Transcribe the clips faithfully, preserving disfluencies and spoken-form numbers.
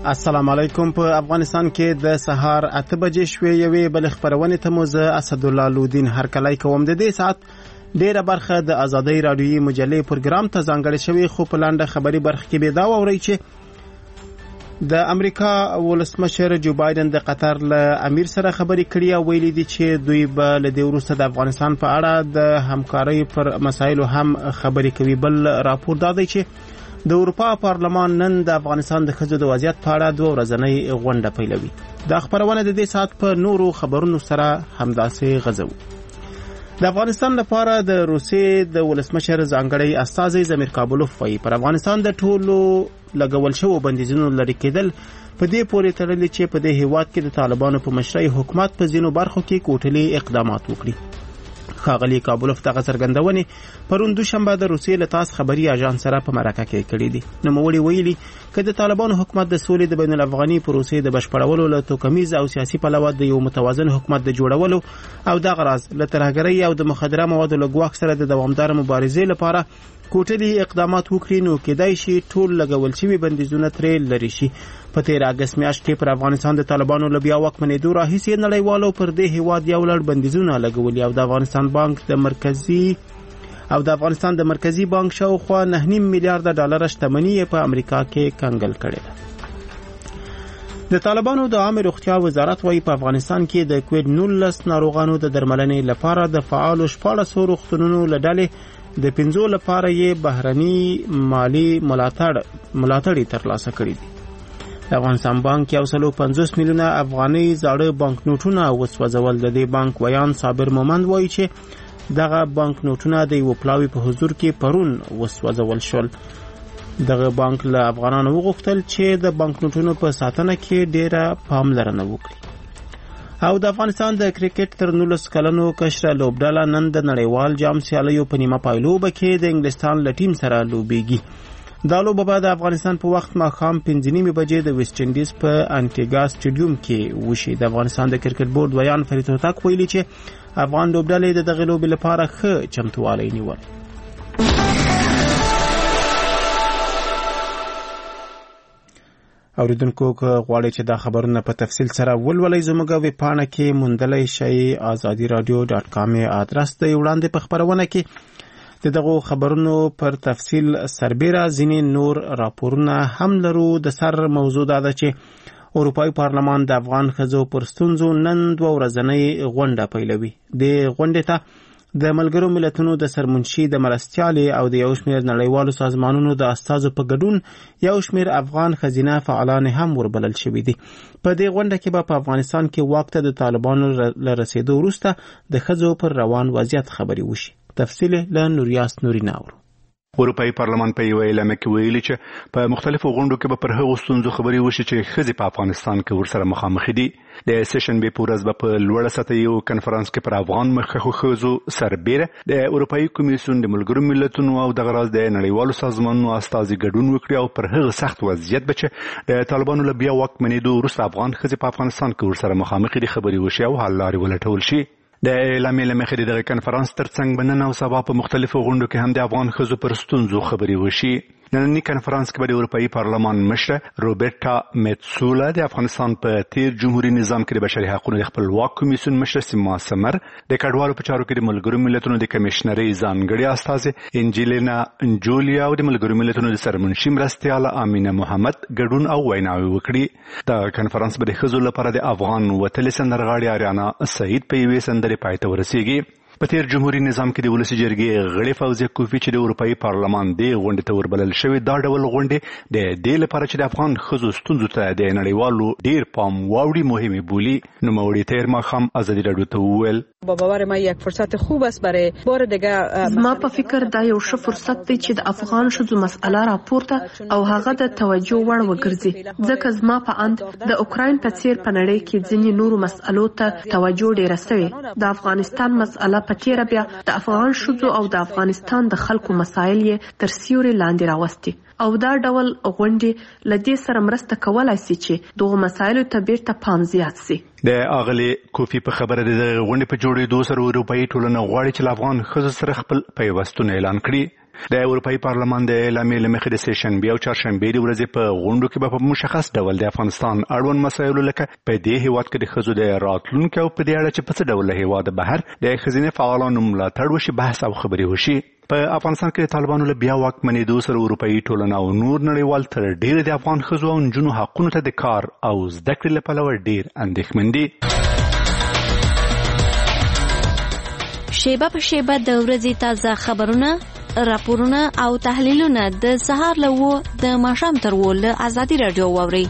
السلام علیکم. په افغانستان کې د سهار اته بجې شوې یوې بل خبرونه ته مو زه اسد الله لودین هرکلی کوم. د دې ساعت ډیره برخه د آزادۍ رادیویي مجلې پروګرام ته ځانګړې شوې، خو په لاندې خبري برخه کې به دا ووري چې د امریکا ولسمشر جو بایدن د قطر له امیر سره خبري کړې او ویلي دي چې دوی به له دې وروسته د افغانستان په اړه د همکارۍ پر مسایلو هم خبري کوي. بل راپور دا دی چې د اروپا پارلمان نن د افغانستان د ښځو د وضعیت په اړه دوه ورځنۍ غونډه پیلوي. دا خبرونه د دې ساعت په نورو خبرونو سره همداسې غځو. د افغانستان لپاره د روسیې د ولسمشر ځانګړی استازی زمیر کابلوف وایي پر افغانستان د ټولو لګول شوو بندیزونو لرې کېدل په دې پورې تړلي چې په دې هیواد کې د طالبانو په مشرۍ حکومت په ځینو برخو کې کوټلي اقدامات وکړي. ښاغلي کابلوف دغه څرګندونې پرون دوشنبه د روسیې له تاس خبري اژانس سره په مرکه کې کړې دي. نوموړي ویلي که د طالبانو حکومت د سولې د بین الافغاني پروسې د بشپړولو له توکمیز او سیاسي پلوه د یو متوازن حکومت د جوړولو او دغه راز له ترهګرۍ او د مخدره موادو له ګواښ سره د دوامداره مبارزې لپاره کوټلي اقدامات وکړي، نو کېدای شي ټول لګول شوي بندیزونه ترې لرې شي. په تیر اګست میاشت کې پر افغانستان د طالبانو له بیا واکمنېدو راهیسې نړیوالو پر دې هیواد یو لړ بندیزونه لګولي او د افغانستان بانک د مرکزي او د افغانستان د مرکزي بانک شاوخوا نه نیم میلیارډ ډالر شتمني په امریکا کې کنګل کړې ده. د طالبانو د عامه روغتیا وزارت وايي په افغانستان کې د کووډ نولس ناروغانو د درملنې لپاره د فعالو شپاړسو روغتونونو له ډلې د پنځو لپاره یې بهرني مالی ملاتړ ملاتړ ترلاسه کړی دي. د افغانستان بانک یو سلو پنځوس میلیونه افغاني زاړه بانک نوټونه وسوځول. د دې بانک ویان صابر مومند وایي چې دغه بانک نوټونه د یو پلاوي په حضور کې پرون وسوځول شول. دغه بانک له افغانانو وغوښتل چې د بانک نوټونو په ساتنه کې ډیره پاملرنه وکړي. او د افغانستان د کرکټ تر نولس کلنو کشره لوبډله نن د نړیوال جام سیالیو په نیمه پایلوبه کې د انګلستان له ټیم سره لوبېږي. دا لوبه به د افغانستان په وخت ماښام پنځه نیمې بجې د ویسټ انډیز په انټیګا سټیډیوم کې وشي. د افغانستان د کرکټ بورډ ویان فرید هوتک ویلي چې افغان لوبډلې د دغه لوبې لپاره ښه چمتووالی نیول. اوریدونکو که غواړئ چې دا خبرونه په تفصیل سره ولولئ زموږ ویب پاڼه کې موندلی شئ. آزادي رادیو ډاټ کام آدرس دی. وړاندې په خبرونه کې د دغو خبرونو پر تفصیل سربیره ځینې نور راپورونه هم لرو. د سر موضوع دا ده چې اروپایي پارلمان د افغان ښځو پر ستونزو نن دوه ورځنۍ غونډه پیلوي. د غونډې ته د ملګرو ملتونو د سرمنشي د مرستیالې او د یو شمېر نړیوالو سازمانونو د استازو په ګډون یو شمېر افغان ښځینه فعالان هم وربلل شوي دي. په دې غونډه کې به په افغانستان کې واک ته د طالبانو له رسېدو وروسته د ښځو پر روان وضعیت خبرې وشي. تفصیل له نوریاس نوري ناورو. اروپایي پارلمان په یوه اعلامیه کې ویلي چې په مختلفو غونډو کې به پر هغو ستونزو خبرې وشي چې ښځې په افغانستان کې ورسره مخامخ دي. د سیشنبې په ورځ به په لوړه سطحه یو کنفرانس کې پر افغان مخکښو ښځو سربیره د اروپایي کمیسیون د ملګرو ملتونو او دغه راز د نړیوالو سازمانونو استازي ګډون وکړي او پر هغه سخت وضعیت به چې د طالبانو له بیا واکمنېدو وروسته افغان ښځې په افغانستان کې ورسره مخامخ دي خبرې وشي او حل لارې ولټول شي. د اعلامیې له مخې د دغه کنفرانس ترڅنګ به نن او سبا په مختلفو غونډو کې هم د افغان ښځو پر ستونزو خبرې وشي. نننی کنفرانس کې به د اروپایي پارلمان مشره روبرټا میتسولا د افغانستان په تیر جمهوریت نظام کې د بشري حقوقو د خپلواک کمیسیون مشره سیما سمر، د کډوالو په چارو کې د ملګرو ملتونو د کمیشنرۍ ځانګړې استازې انجلینا انجولیا او د ملګرو ملتونو د سرمنشي مرستیاله امینه محمد ګډون او ویناوې وکړي. د کنفرانس به د ښځو لپاره د افغان وتلې سندرغاړې اریانا سعید په یوې سندرې پای ته ورسیږي. په تیر جمهوریت نظام کې د ولسي جرګې غړي فوزیه کوفی چې د اروپایي پارلمان د غونډې ته وربلل شوی دا ډول غونډې د دې لپاره چې د افغان ښځو ستونزو ته د نړیوالو ډیر پام واوړي مهمه بولي. نوموړي تیر ماښام آزادي راډیو ته وویل با باور ما یک فرصت خوب است برای بار دیگه. زما په فکر دا یو ښه فرصت دی چې د افغان ښځو مسأله راپورته او هغه د توجه وړ وګرځي، ځکه زما په اند د اوکراین په څیر په نړۍ کې ځینې نورو مسألو ته توجه ډیره شوې. د افغانستان مسأله په تیر بیا د افغان ښځو او د افغانستان د خلکو مسایل یې تر سیوري لاندې راوستي او دا ډول غونډې له دې سره مرسته کولای شي چې دغه مسایلو ته بیرته پام زیات شي. د اغلی کوفی په خبره د غونډې په جوړېدو سره اروپایي ټولنه غواړي چې افغان ښځو سره خپل پیوستون اعلان کړي. د اروپאי پارلمان د اعلامیې لمخې د سیشن بیا او چهارشنبه د ورځې په غونډو کې په مشخص ډول د افغانستان اړوند مسایلو لکه په دې هیواد کې د ښځو د راتلونکو او په دې اړه چې په څه ډول هیواد بهر د ښځینه فعالانو ملاتړ وشي بحث او خبرې وشي. په افغانستان کې د طالبانو له بیا واکمنېدو سره اروپאי ټولنه او نور نړیوال تر ډیره د افغان ښځو او نجونو حقونو ته د کار او زده کړې له پلوه ډیر اندېښمن دي. شیبه په شیبه د ورځې تازه خبرونه، راپورونه او تحلیلونه د سهار له وو د ماښام تر وو له ازادي راډیو واورئ.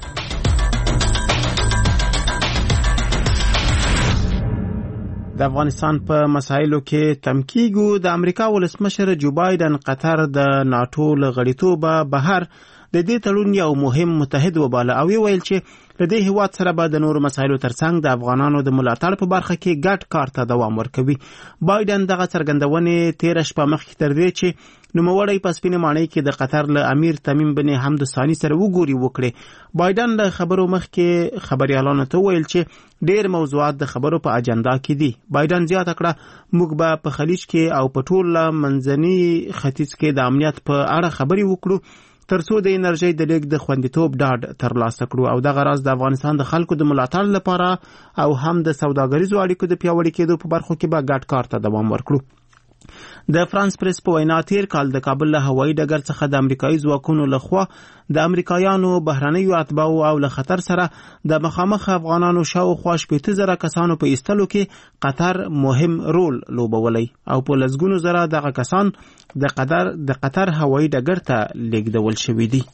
د افغانستان په مسایلو کې تمکیګو د امریکا ولسمشر جو بایدن قطر د ناتو له غړیتوبه بهر د دې تړون یو مهم متحد وباله او ویل چې له دې هیواد سره به د نورو مسایلو ترڅنګ د افغانانو د ملاتړ په برخه کې ګډ کار ته دوام ورکوي. بایدن دغه څرګندونې تیر شپه مخکې تر دې چې نوموړی په سپینې ماڼۍ کې د قطر له امیر تمیم بن حمد ثانی سره وګوري وکړي. بایدن له خبرو مخکې خبريالانو ته ویل چې ډېر موضوعات د خبرو په اجنډا کې دي. بایدن زیاته کړه موږ به په خلیج کې او په ټول منځني ختیځ کې د امنیت په اړه خبرې وکړو ترڅو د انرژي د لیک د خوندیتوب ډاډ ترلاسه کړو او دغه راز د افغانستان د خلکو د ملاتړ لپاره او هم د سوداګریزو اړیکو د پیاوړي کېدو په برخو کې به ګډ کار ته دوام ورکړو. د فرانس پریس په وینا تیر کال د کابل له هوایي ډګر څخه د امریکایي ځواکونو لخوا د امریکایانو بهرنیو اتباعو او له خطر سره د مخامخ افغانانو شاوخوا شپېته زره کسانو په ایستلو کې قطر مهم رول لوبولی او په لسګونو زره دغه کسان د قطر د قطر هوایي ډګر ته لیږدول شوي دي.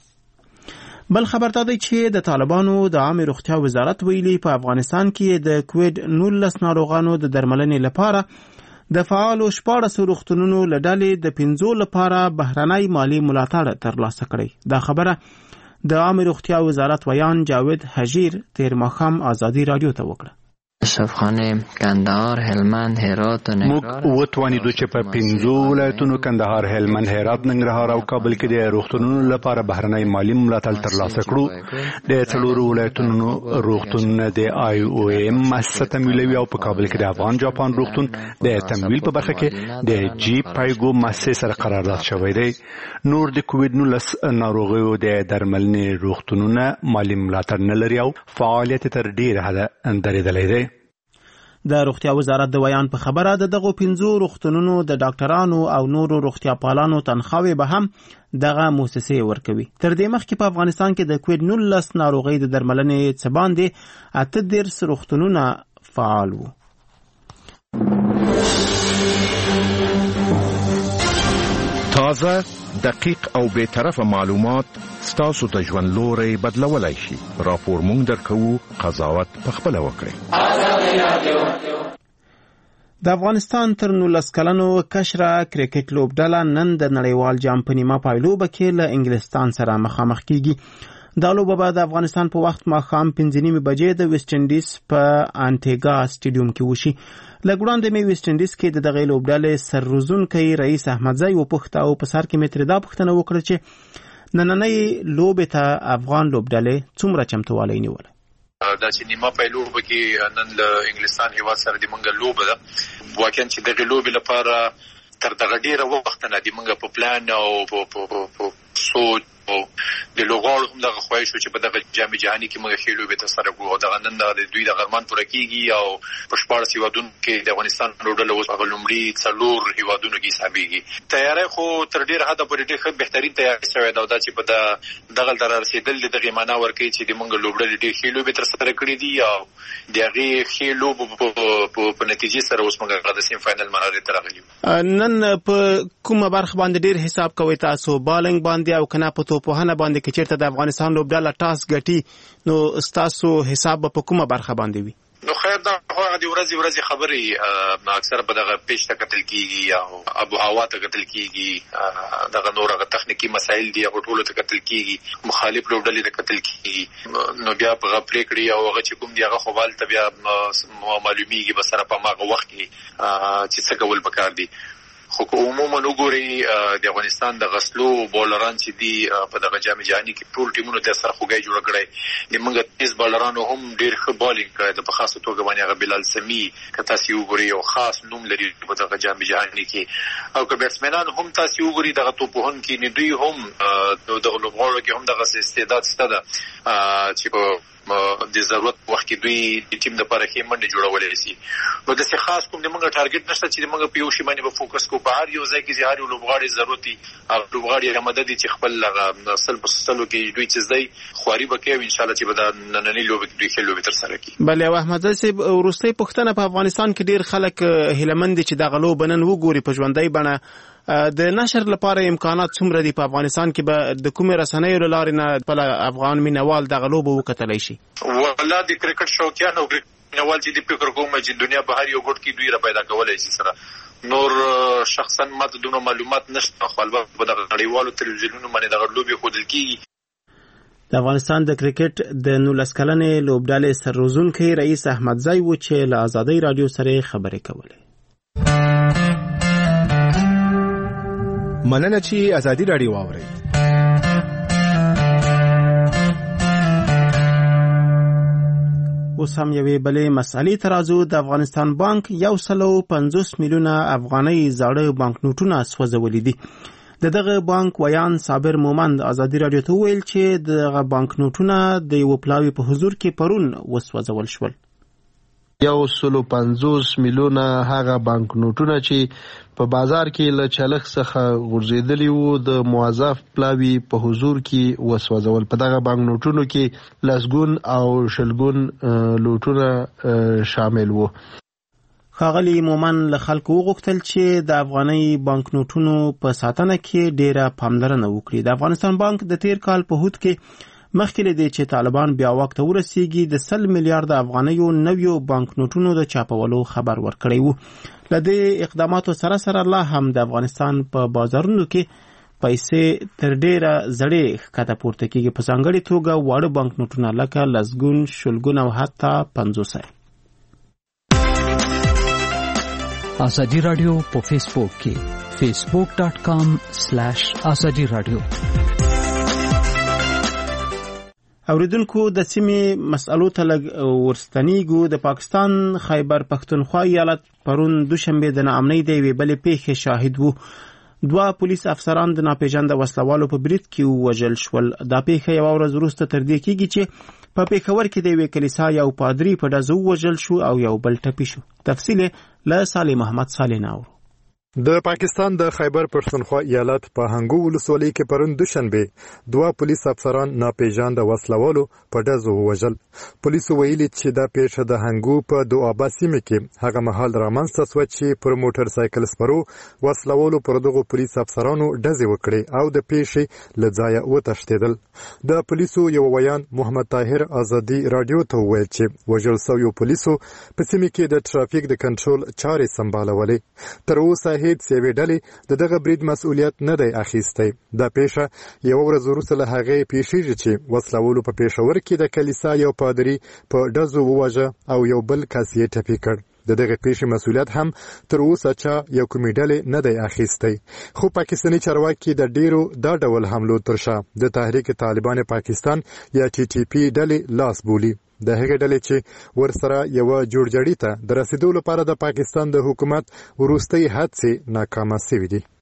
بل خبر دا دی چې د طالبانو د عامه روغتیا وزارت ویلي په افغانستان کې د کووید نولس ناروغانو د درملنې لپاره د فعالو شپاړسو روغتونونو له ډلې د پنځو لپاره بهرنی مالی ملاتړ ترلاسه کړی. دا خبره د عامه روغتیا وزارت ویان جاوید حجیر تیر ماښام ازادي رادیو ته وکړه. اشرفخانه، کندهار، هلمند، هرات و ننګرهار موږ وتوانیدو چې په پنځو ولایتونو کندهار، هلمند، هرات، ننګرهار او کابل کې د روغتونونو لپاره بهرنی مالی ملاتړ ترلاسه کړو. د څلورو ولایتونو روغتونونه د آی او ایم مؤسسه تمویلوي او په کابل کې د افغان جاپان روغتون د تمویل په برخه کې د جی پایګو مؤسسه سره قرارداد شوی دی. نور د کووید نولس ناروغیو د درملنې روغتونونه مالی ملاتړ نه لري او فعالیت تر ډیره حده درېدلی دی. د روغتیا وزارت د ویان په خبره د دغه پنځو روغتونونو د ډاکټرانو او نورو روغتیا پالانو تنخواوې به هم دغه مؤسسې ورکوي. تر دې مخکې په افغانستان کې د کووید نولس ناروغۍ د درملنې څه باندې اته دېرش روغتونونه فعال وو. تازه، دقیق او بے طرفه معلومات ستاسو د ژوند لوري بدلولای شي. راپور مونږ درکوو، قضاوت پخپله وکړئ. د افغانستان تر نولس کلنو کشره کرکټ لوبډله نن د نړیوال جام په نیمه پایلوبه کې له انګلستان سره مخامخ کیږي. دا لوبه به د افغانستان په وخت ماښام پنځه نیمې بجې د ویسټ انډیز په انټیګا سټیډیوم کې وشي. لګوړاندې مې ویسټ انډیز کې د دغه لوبډلې سرروزونکی رئیس احمدزی وپوښته او په سر کې مې ترې دا پوښتنه وکړه چې نننۍ لوبې ته افغان لوبډلې څومره چمتووالی نیولی. دا چې نیمه پایلوبه کې نن له انګلستان هیواد سره د منګه لوبه ده، واقعا چې دغه لوبې لپاره تر دغه ډیره وخت نه د منګه په پلان او په سوچ او د لوغړ هم دغه خواهش چې په دغه جام جهاني کې موږ خېلو به تر سره کوو. دغه نن د دوی د غرمان پوره کیږي او په شپږ هیوادونو کې د افغانستان لوډل اوس هغه لومړی څلور هیوادونو کې حسابيږي. تیاری خو تر ډیر حد پورې ډیر ښه بهترین تیاری شوی دا چې په دغه در رسیدل دغه معنا ورکړي چې د موږ لوډل ډیر خېلو به تر سره کړی دي او دغه خېلو په نتیجې سره اوس موږ د سیم فائنل مرحله ته راغلي. نن په کومه برخه باندې ډیر حساب کوي تاسو؟ بالنګ باندې او کنه په توپوهنه باندې کې چیرته د افغانستان لوبډله ټاس ګټي نو تاسو حساب په کومه برخه باندې وي؟ نو خیر دا هغه د ورځې ورځې خبرې اکثر په دغه پیش ته کتل کیږي او ابو هوا ته کتل کیږي، دغه نور هغه تخنیکی مسایل دي هغه ټول ته کتل کیږي، مخالف لوبډلې ته کتل کیږي. نو بیا په غپرې کړی او هغه چې کوم دی هغه خوبال ته بیا معلومیږي به سره په ماغه وخت کې چې څه کول پکار دي. خو عموما وګوري د افغانستان د غسلو بولران چې دي په دغه جام جهاني کې ټول ټیمونو د سره خوګي جوړ کړي د موږ تیز بولرانو هم ډېر ښه بالینګ کړی د په خاصه توګه باندې هغه بلال سمي که تاسو وګورئ یو خاص نوم لري په دغه جام جهاني کې او که بیټسمنان هم تاسو وګورئ دغه توپوهن کې نه دوی هم دغه لوبغاړو کې هم دغه استعداد شته چې په د ضرورت وخت کې دوی د ټیم لپاره کې منډه جوړولای شي نو د څه خاص کوم د موږ ټارګټ نشته چې موږ په یو شی باندې به فوکس کوو په هر یو ځای کې چې هر یو لوبغاړي ضرورتي او لوبغاړي هغه مدد چې خپل لغه اصل په سلو کې دوی چې ځای خواري وکړي ان شاء الله چې به د نننۍ لوبې دوی خلک به تر سره کوي. بله احمد صاحب ورستۍ پښتنه په افغانستان کې ډیر خلک هیلمند چې د غلو بنن وګوري په ژوندۍ بڼه د نشر لپاره امکانات څومره دي په افغانستان کې به د کومې رسنیو لارې نه په افغان مینوال د غلو به وکتلی شي؟ والله د کرکټ شوقیان او کرکټ مینوال چې د فکر کوم چې دنیا په هر یو ګوټ کې دوی را پیدا کولای شي سره نور شخصا ماته دومره معلومات نشته خو البته په دغه نړیوالو تلویزیونونو باندې دغه لوبې ښودل کېږي. د افغانستان د کرکټ د نولس کلنې لوبډلې سرروزونکی رئیس احمدزی و چې له ازادۍ راډیو سره خبرې کولې. مننه چې ازادي راډیو واورئ. اوس هم یوې بلې مسئلې ته راځو. د افغانستان بانک یو سلو پنځوس میلیونه افغانۍ زاړه بانکنوټونه سوځولي دي. د دغه بانک ویان صابر مومند ازادي راډیو ته وویل چې دغه بانکنوټونه د یو پلاوي په حضور کې پرون وسوځول شول. یو سلو پنځوس میلیونه هغه بانکنوټونه چې په بازار کې له چلخ څخه غورځېدلي وو د موظف پلاوي په حضور کې وسوځول. په دغه بانکنوټونو کې لسګون او شلګون لوټونه شامل وو. ښاغلي مومن له خلکو وغوښتل چې د افغاني بانکنوټونو په ساتنه کې ډیره پاملرنه وکړي. د افغانستان بانک د تیر کال په هود کې مخکې له دې چې طالبان بیا واک ته ورسیږي د سل میلیارډ افغانیو نویو بانکنوټونو د چاپولو خبر ورکړی وو. له دې اقداماتو سره سره لا هم د افغانستان په بازارونو کې پیسې تر ډیره زړې ښکته پورته کېږي، په ځانګړې توګه واړه بانکنوټونه لکه لسګون، شلګون او حتی پنځوسه. ازادي راډیو په فیسبوک کې فیسبوک ډاٹ کام سلیش ازادي راډیو. اوریدونکو د سیمې مسئلو ته لږ ورستنیږو. د پاکستان خیبر پښتونخوا ایالت پرون دوشنبه د ناامنۍ د یوې بلې پیښې شاهد وو. دوه پولیس افسران د ناپېژانده وسلوالو په برید کې ووژل شول. دا پیښه یوه ورځ وروسته تر دې کېږي چې په پېښور کې د یوې کلیسا یو پادري په ډزو ووژل شو او یو بل ټپي شو. تفصیل له صالح محمد صالح ناورو. د پاکستان د خیبر پښتونخوا ایالت په هنګو ولسوالۍ کې پرون دوشنبه دوه پولیس افسران ناپېژانده وسلوالو په ډزو ووژل. پولیسو ویلي چې دا پیښه د هنګو په دوابا سیمه کې هغه مهال رامنځته شوه چې پر موټر سایکل سپرو وسلوالو پر دغو پولیس افسرانو ډزې وکړې او د پیښې له ځایه وتښتېدل. د پولیسو یو ویان محمد طاهر ازادي راډیو ته وویل چې وژل شویو پولیسو په سیمه کې د ټرافیک د کنټرول چارې سمبالولې. تر اوسه هیڅ یوې ډلې د دغه برید مسؤلیت نه دی اخیستی. دا پیښه یوه ورځ وروسته له هغې پیښیږي چې وسلوالو په پېښور کې د کلیسا یو پادري په ډزو وواژه او یو بل کس یې ټپي کړ. د دغه پیښې مسؤلیت هم تر اوسه چا یو کومې ډلې نه دی اخیستی. خو پاکستاني چارواکي د ډیرو دا ډول حملو تر شا د تحریک طالبان پاکستان یا ټي ټي پي ډلې لاس بولي. د هغې ډلې چې ورسره یوه جوړجاړي ته د رسیدو لپاره د پاکستان د حکومت وروستۍ هڅې ناکامه شوې دي.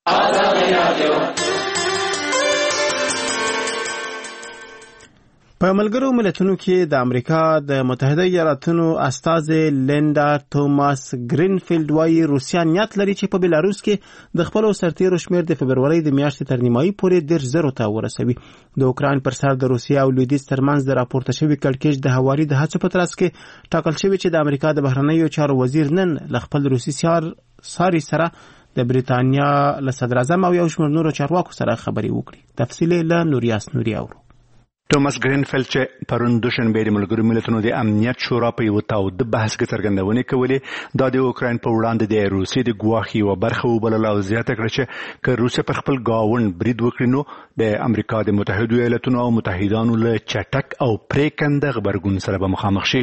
په ملګرو ملتونو کې د امریکا د متحده ایالاتونو استازي لیندا توماس گرینفیلد وايي روسیا نیت لري چې په بلاروس کې د خپل سرتیرو شمیر د فبرورۍ د میاشتې تر نیمایي پورې ډېر زرو ته ورسوي. د اوکراین پر سر د روسیا او لویدیځ ترمنځ د راپورته شوي کړکېچ د هواري د هڅو په ترڅ کې ټاکل شوي چې د امریکا د بهرنیو چارو وزیر نن له خپل روسي ساري سره د بریتانیا له صدر اعظم او یو شمېر نورو چارواکو سره خبرې وکړي. تفصیل له نوریاس نوري اورو. توماس گرینفیلد چې پرون دوشنبه د ملګرو ملتونو د امنیت شورا په یو تاوده بحث کې څرګندونې کولې دا د اوکراین په وړاندې د روسیې د ګواښ یوه برخه وبلله او زیاته کړه چې که روسیه پر خپل ګاونډ برید وکړي نو د امریکا د متحدو ایالتونو او متحدانو له چټک او پرېکنده غبرګون سره به مخامخ شي.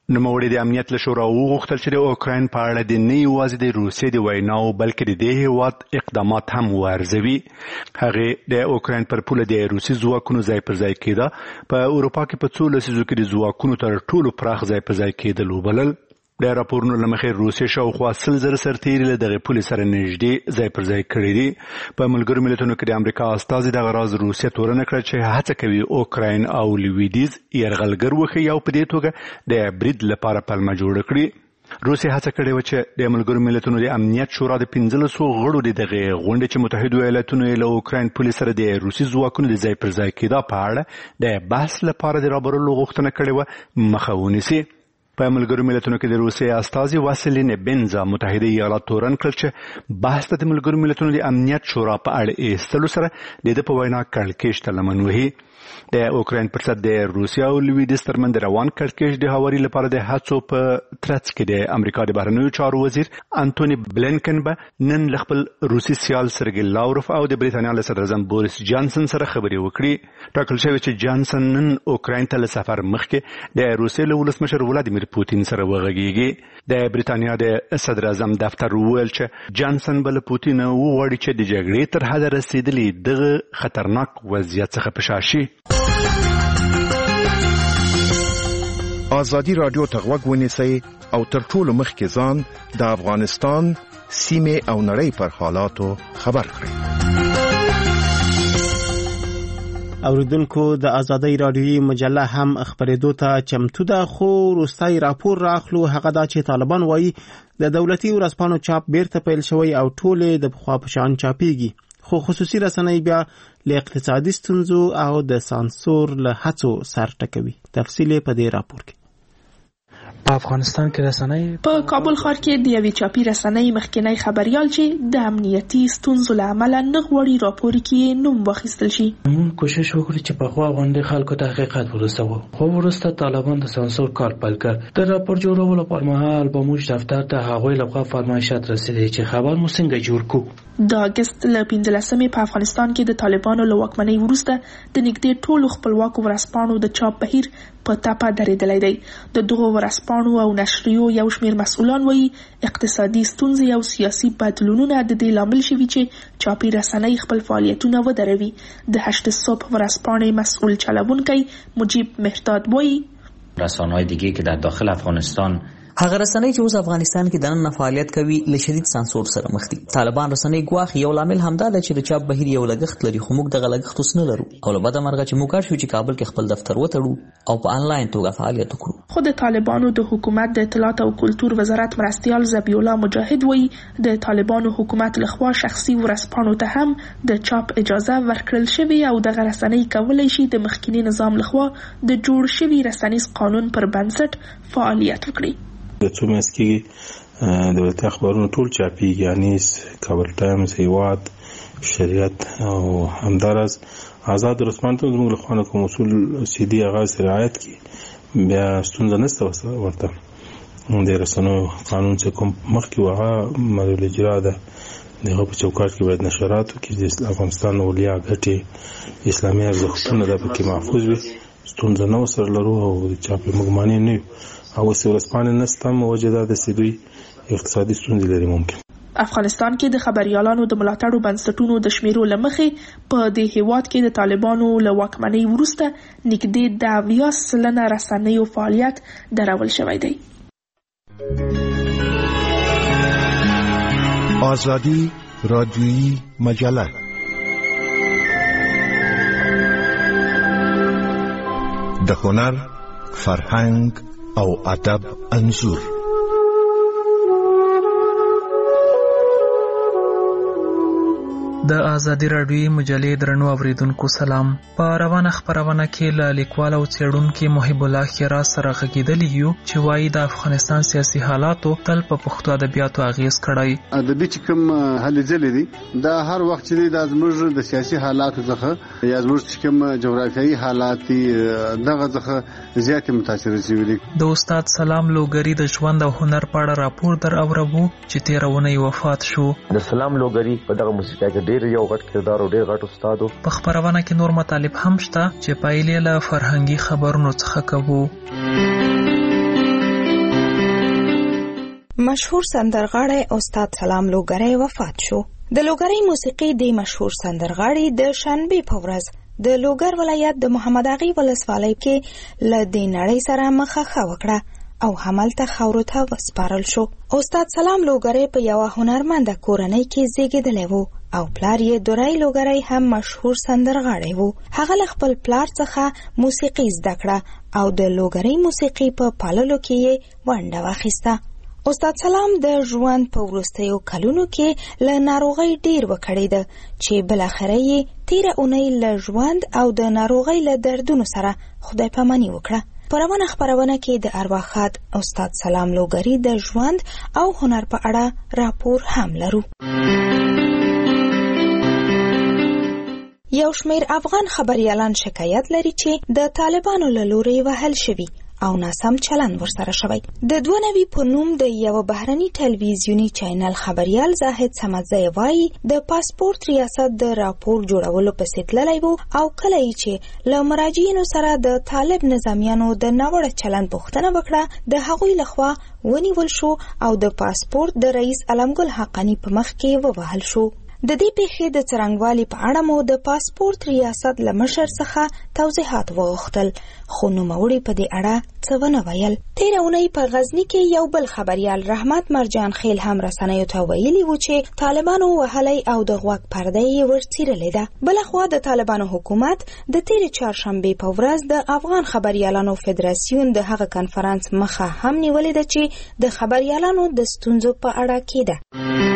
نوموړي د امنیت له شورا وغوښتل چې د اوکراین په اړه د نه یوازې د روسیې د ویناو بلکې د دې هیواد اقدامات هم وارزوي. هغې د اوکراین پر پوله د روسي ځواکونو ځای پر ځای کېده په اروپا کې په څو لسیزو کې د ځواکونو تر ټولو پراخ ځای پر ځای کېدل وبلل. د راپورونو له مخې روسیې شاوخوا سل زره سرتیري له دغې پولې سره نږدې ځای پر ځای کړي دي. په ملګرو ملتونو کې د امریکا استازي دغه راز روسیه تورنه کړه چې هڅه کوي اوکراین او لویدیځ یرغلګر وښیي او په دې توګه د برید لپاره پلمه جوړه کړي. روسیه هڅه کړې وه چې د ملګرو ملتونو د امنیت شورا د پنځلسو غړو د دغې غونډې چې متحدو ایالتونو یې له اوکراین پولې سره د روسي ځواکونو د ځای پر ځای کېدا په اړه د بحث لپاره د رابرلو غوښتنه کړې وه مخه ونیسي. په ملګرو ملتونو کې د روسیې استازي واسیلین بنزا متحده ایالات تورن کړ چې بحث ته د ملګرو ملتونو د امنیت شورا په اړه ایستلو سره د ده په وینا کړکېچ ته لمن وهي. د اوکراین پر ضد د روسیا او لویدیځ ترمنځ روان کړکېچ د هواري لپاره د هڅو په ترڅ کې د امریکا د بهرنیو چارو وزیر انټونی بلینکن به نن له خپل روسي سیال سرګی لاوروف او د بریتانیا له صدراعظم بوریس جانسن سره خبرې وکړي. ټاکل شوی چې جانسن نن اوکراین ته له سفر مخکې د روسیې له ولسمشر ولادیمیر پوتین سره وغږیږي. د بریتانیا د صدراعظم دفتر وویل چې جانسن به له پوتین وغواړي چې د جګړې تر حده رسیدلي دغه خطرناک وضعیت څخه په شا شي. ازادي رادیو ته غوږ ونیسئ او تر ټولو مخکې ځان د افغانستان سیمې او نړۍ پر حالاتو خبر کړئ. اوریدونکو د ازادي رادیوي مجله هم خبرېدو ته چمتو ده، خو وروستی راپور راخلو هغه دا چې طالبان وایي د دولتي ورځپاڼو چاپ بیرته پیل شوی او ټولې د پخوا په شان چاپیږي، خو خصوصي رسنۍ بیا له اقتصادي ستونزو او د سانسور له هڅو سر ټکوي. تفصیل په دې راپور کې. په افغانستان کې رسنۍ په کابل ښار کې د یوې چاپي رسنۍ مخکنی خبريال چې د امنیتي ستونزو له امله نه غواړي راپور کې نوم واخیستل شي. موږ کوشش وکړو چې په خوا غونډې خلکو ته حقیقت ورسوو، خو وروسته طالبان د سانسور کار پیل کړ. د راپور جوړولو پر مهال به موږ دفتر ته هغوی لخوا فرمایشات رسیدي چې خبر مو څنګه جوړ کړو. د اگست له پنځلسمې په افغانستان کې د طالبانو له واکمنۍ وروسته د نږدې ټولو خپلواکو ورځپاڼو د چاپ بهیر په تپه درېدلی دی. د دغو ورځپاڼو او نشریو یو شمېر مسؤلان وایي اقتصادي ستونزې او سیاسي بدلونونه د دې لامل شوي چې چاپي رسنۍ خپل فعالیتونه ودروي. د هشت صبح ورځپاڼې مسؤل چلوونکی مجیب مهرداد وایي رسانه‌های دیگه که در داخل افغانستان هغه رسنۍ چې اوس افغانستان کې د نن فعالیت کوي له شدید سانسور سره مخ دي. طالبان رسنۍ ګواښ یو لامل همدا ده چې د چاپ بهیر یو لګښت لري، خو موږ دغه لګښت اوس نه لرو او له بده مرغه چې موږ کار شو چې کابل کې خپل دفتر وتړو او په انلاین توګه فعالیت وکړو. خو د طالبانو د حکومت د اطلاعات او کلتور وزارت مرستیال ذبیح الله مجاهد وایي د طالبانو حکومت لخوا شخصي ورځپاڼو ته هم د چاپ اجازه ورکړل شوې او دغه رسنۍ کولی شي د مخکنی نظام لخوا د جوړ شوي رسنیز قانون پر بنسټ فعالیت وکړي. د څو میاشت کې دولتي اخبارونو ټول چاپیږي، یعنی کابل ټایمز، هیواد، شریعت او همدارس آزاد رسمان ته زموږ له خوا کوم اصول سیدي هغه رعایت کړي، بیا ستونزه نشته ورته. د رسنیو قانون چې کوم مخکې وغه مدل اجرا ده دغه په چوکاټ کې باید نشراتو کې د افغانستان اولیا ګټې اسلامي ارزښتونه د پکې محفوظ وي. ستونزه نو سره لرو او چاپي مګمانې نه او ورځپاڼې نشته، موجوده د سیدوی اقتصادي ستونزې لري. ممکن افغانستان کې د خبريالانو د ملاتړو بنسټونو د شمیرو لمخې په دې هیواد کې د طالبانو له واکمنۍ وروسته نږدې د اویا سلنه رسنیو فعالیت درول شوی دی. آزادی رادیویی مجله د هنر، فرهنګ او ادب انځور. د ازادي رادیوي مجلې درنو اوریدونکو سلام. په روانه خبرونه کې له لیکوال او څېړونکي محب الله خیرات سره غږیدلی یو چې وایي د افغانستان سیاسي حالاتو تل په پښتو ادبیاتو اغیز کړی. ادبي چې کوم هلې ځلې دي دا هر وخت چې د زموږ د سیاسي حالاتو څخه یا زموږ چې کوم جغرافیایي حالات دغه څخه زیات متاثر شوي دي. د استاد سلام لوګری د ژوند او هنر په اړه راپور در اوربو چې تیرونه وفات شو. د سلام لوګری په دغه موسیقۍ کې ډېر یو غټ کردار او ډېر غټ استاد. په خبرونه کې نور مطالب هم شته چې پایلې له فرهنګي خبرونو څخه کوو. مشهور سندرغاړی استاد سلام لوګری وفات شو. د لوګری موسیقي د مشهور سندرغاړي د شنبې په ورځ د لوګر ولایت د محمد اغي ولسوالۍ کې له دې نړۍ سره مخه وکړه او همالته خاورو ته وسپارل شو. استاد سلام لوګری په یوه هنرمنده کورنۍ کې زیږیدلی و او پلار یې دورای لوګری هم مشهور سندرغاړی و. هغه له خپل پلار څخه موسیقي زده کړه او د لوګری موسیقي په پاللو کې یې ونډه واخیسته. استاد سلام د ژوند په وروستیو کلونو کې له ناروغۍ ډیر وکړېده چې بلاخره یې تیره اونۍ له ژوند او د ناروغۍ له دردونو سره خدای پاماني وکړه. په روانه خپرونه کې د ارواښاد استاد سلام لوګری د ژوند او هنر په اړه راپور هم لرو. یو شمیر افغان خبریالان شکایت لري چې د طالبانو له لورې وهل شوي او ناسم چلند ورسره شوی. د دوه نوي په نوم د یو بهرني ټلویزیونی چینل خبریال زاهد سمدزی وایي د پاسپورت ریاست د راپور جوړولو پسې تللی و او کله یې چې له مراجعینو سره د طالب نظامیانو د ناوړه چلند پوښتنه وکړه د هغوی لخوا ونیول شو او د پاسپورت د رئیس علمګل حقانی په مخ کې ووهل شو. د دې پیښې د څرنګوالي په اړه مو د پاسپورت ریاست له مشر څخه توضیحات وغوښتل خو نوموړي په دې اړه څه ونه ویل. تېره اونۍ په غزني کې یو بل خبریال رحمت مرجان خیل هم رسنیو ته ویلي و چې طالبانو وهلی او د غوږ پرده یې ورڅیرلې ده. بلخوا د طالبانو حکومت د تېرې چهارشنبې په ورځ د افغان خبریالانو فدراسیون د هغه کنفرانس مخه هم نیولې ده چې د خبریالانو د ستونزو په اړه کېده.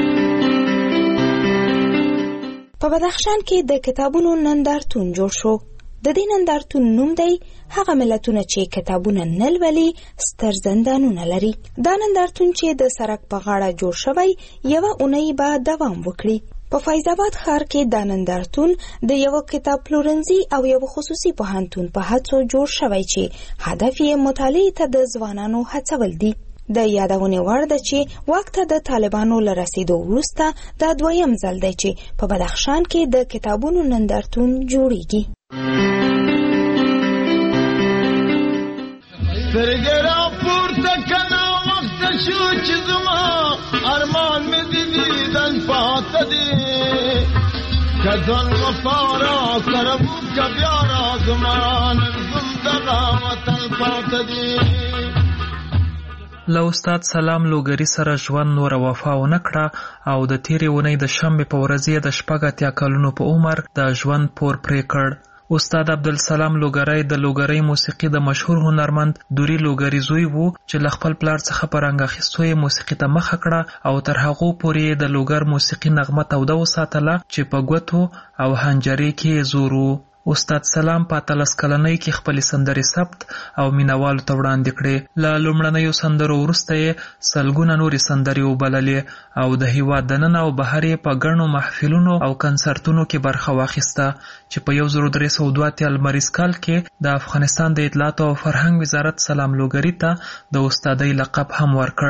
په بدخشان کې د کتابونو نندارتون جوړ شو. د دې نندارتون نوم دی هغه ملتونه چې کتابونه نه لولي ستر زندانونه لري. دا نندارتون چې د سړک په غاړه جوړ شوی یوه اونۍ به دوام وکړي. په فیض آباد ښار کې دا نندارتون د یو کتاب پلورنځي او یو خصوصي پوهنتون په هڅو جوړ شوی چې هدف یې مطالعې ته د ځوانانو هڅول دي. د یادونې وړ ده چې واک ته د طالبانو له رسیدو وروسته دا دویم ځل دی چې په بدخشان کې د کتابونو نندارتون جوړیږي. سترګې راپورته کړه وخت شو چې زما ارمان مې د دیدن پاته دی که ځان وفا راکړم که بیا راځم نن زندګا وطن پاته دی. له استاد سلام لوګری سره ژوند نور وفا ونه کړه او د تیرې اونۍ د شنبې په ورځ یې د شپږ اتیا کلونو په عمر د ژوند پور پرې کړ. استاد عبدالسلام لوګری د لوګری موسیقي د مشهور هنرمند دوري لوګری زوی وو چې له خپل پلار څخه په رنګ اخیستو یې موسیقي ته مخه کړه او تر هغو پورې د لوګر موسیقي نغمه توده وساتله چې په ګوتو او هنجرې کې زور وو. استاد سلام په اتلس کلنۍ کې خپلې سندرې ثبت او مینوالو ته وړاندې کړې. له لومړنیو سندرو وروسته یې سلګونه نورې سندرې وبللې او د هیواد دننه او بهر یې په ګڼو محفلونو او کنسرتونو کې برخه واخیسته چې په یو زر درې سوه دوه اتیا لمریز کال کې د افغانستان د اطلاعاتو او فرهنګ وزارت سلام لوګری ته د استادۍ لقب هم ورکړ.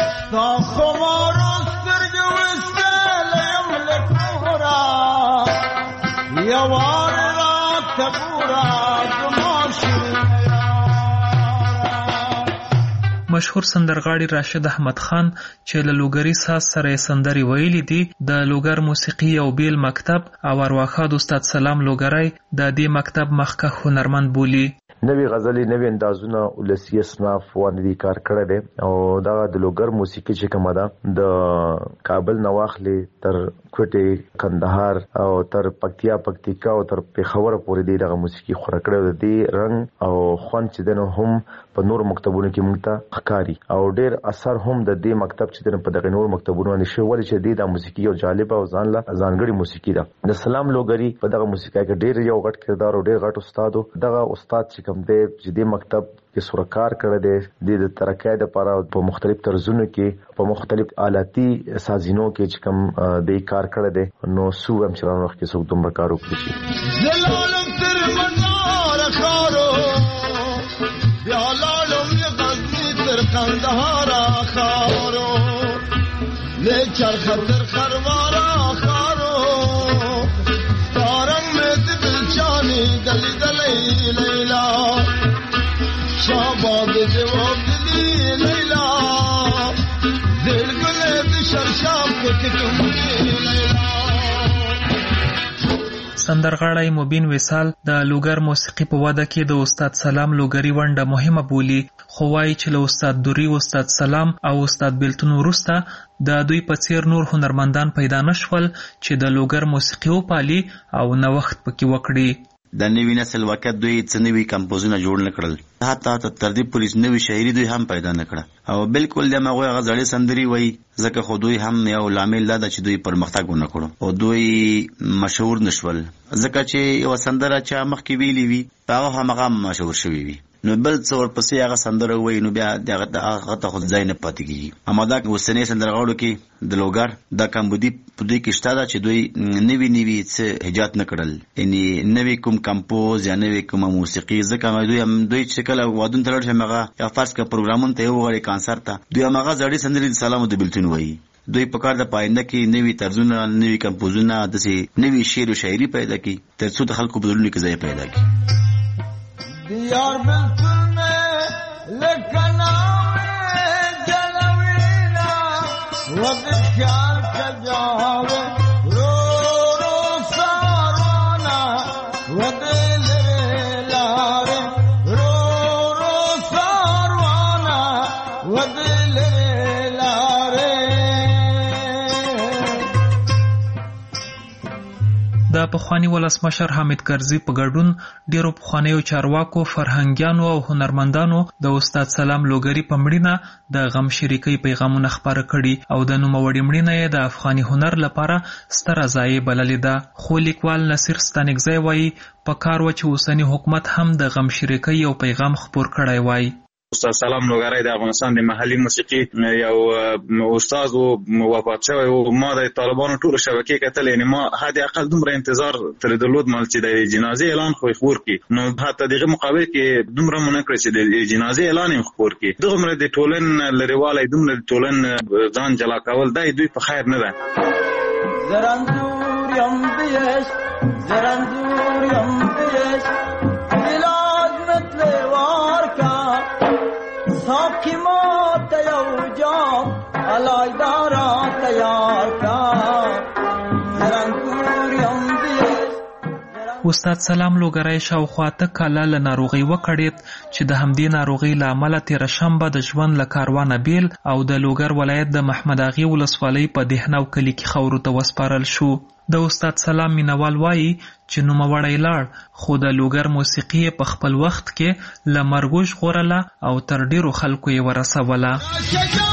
مشهور سندرغاړي راشد احمد خان چې له لوګری ساز سره یې سندرې ویلي دي د لوګر موسیقي یو بیل مکتب او ارواښاد استاد سلام لوګری د دې مکتب مخکښ هنرمند بولي. نوی غزلي نوی اندازونه ولسی اصناف باندې کار کړی دی او دا د لوګر موسیقي چې کومه ده د کابل نه واخلې تر کوټې کندهار او تر پکتیا پکتیکا او تر پیښور پورې دی دغه موسیقي خوره کړی دی. رنګ او خوند چې دنه هم په نور مکتبونو کې موږ ته ښکاري او ډېر اثر هم د دې مکتب چې دنه په دغه نور مکتبونو باندې شو ولې چې دی د موسیقي یو جالب او ځان له ځانګړي موسیقي ده. د سلام لوګری په دغه موسیقي کې ډېر یو غټ کردار او ډېر غټ استاد دغه استاد چې کوم دی چې د مکتب کې سورکار کړی دی د ترقۍ لپاره په مختلف طرزونو کې په مختلف آلاتي سازینو کې چې کوم د کار کړی دی نو سو هم چرانو وخت کې څوک دومره کار وکړي شي. زلالم تر مزار خارو بیا لالم غزنی تر قندهار خارو لیچر خطر خروارا خارو تارنگ میں دلچانی گلی دلی لیلا شاباد جواب دلی لیلا سندرغاړی مبین وصال د لوګر موسیقي په وده کې د استاد سلام لوګری ونډه مهمه بولي، خو وایي چې له استاد دوری، استاد سلام او استاد بیلتون وروسته د دوی په څیر نور هنرمندان پیدا نشول چې د لوګر موسیقي وپالي او نوښت پکې وکړي. د نوي نسل وخت دوی څه نوي کمپوزونه جوړ نه کړل، حتی تر دې پورې نوي شاعري دوی هم پیدا نه کړه او بالکل د هغه غزړې سندري وایي، ځکه خو دوی هم یو لامل دا چې دوی پرمختګ ونه کړو او دوی مشهور نشول، ځکه چې یو سندره چې مخکې ویلي وي هغه هم هغه مشهور شوی وي، نو بل څه ورپسې هغه سندره وایي، نو بیا هغه ته خو ځای نه پاتې کېږي. اما دا اوسنۍ سندرغاړو کې د لوګر دا کمبودي په دوی کې شته ده چې دوی نوي نوي څه ایجاد نه کړل، یعنی نوي کوم کمپوز یا نوي کومه موسیقي، ځکه دوی هم دوی چې کله وادون ته لاړ شي هغه یا فرض کړه پروګرامونه ته وغواړي کانسرت ته، دوی هم هغه زړې سندرې د سلام او د بیلتون وایي. دوی په کار د پاینده کې نوي طرزونه، نوي کمپوزونه، داسې نوي شعر او شاعري پیدا کړي تر څو د خلکو په زړونو کې ځای پیدا کړي. دیار بیلتون میں لکھنا میں جلوینا وقت خیال کا جاوے رو رو سارونا ودل لارے رو رو سارونا ودل لارے. د پخوانی ولسمشر حامد کرزي په ګډون ډیرو پخوانیو چارواکو، فرهنګیانو او هنرمندانو د استاد سلام لوګری په مړینه د غم شریکۍ پیغامونه خپاره کړي او د نوموړي مړینه یې د افغاني هنر لپاره ستره ضایعه بللې ده. خو لیکوال نصیر ستانکزی وایي په کار و چې اوسني حکومت هم د غم شریکۍ یو پیغام خپور کړی وای. استاد سلام لوګری د افغانستان د محلي موسیقي یو استاد او وفات شوی او ما د طالبانو ټول شبکې کتل، یعنی ما حد اقل دومره انتظار تر درلود مال چې د جنازې اعلان خو خبر کی، نو حتی دغه مقابل کې دومره مونږ کړی چې د جنازې اعلان یې خبر کی، دغه د ټولن لريواله دومره ټولن ځان جلا کول د دوی په خیر نه ده. زرندور یم بیش زرندور یم بیش علاج مثل وار کا ساکی مات یو جام علای دارا تیار کا زرندور یم بیش. استاد سلام لوګری شاوخوا ته کاله له ناروغۍ وکړېد چې د همدې ناروغۍ له امله تېره شنبه د ژوند له کاروانه بیل او د لوګر ولایت د محمد اغې ولسوالۍ په دهنو کلي کې خاورو ته وسپارل شو. د استاد سلام مینوال وایي چې نوموړی لاړ، خو د لوګر موسیقي په خپل وخت کې له مرګ ژغورله او تر ډیرو خلکو یې ورسوله.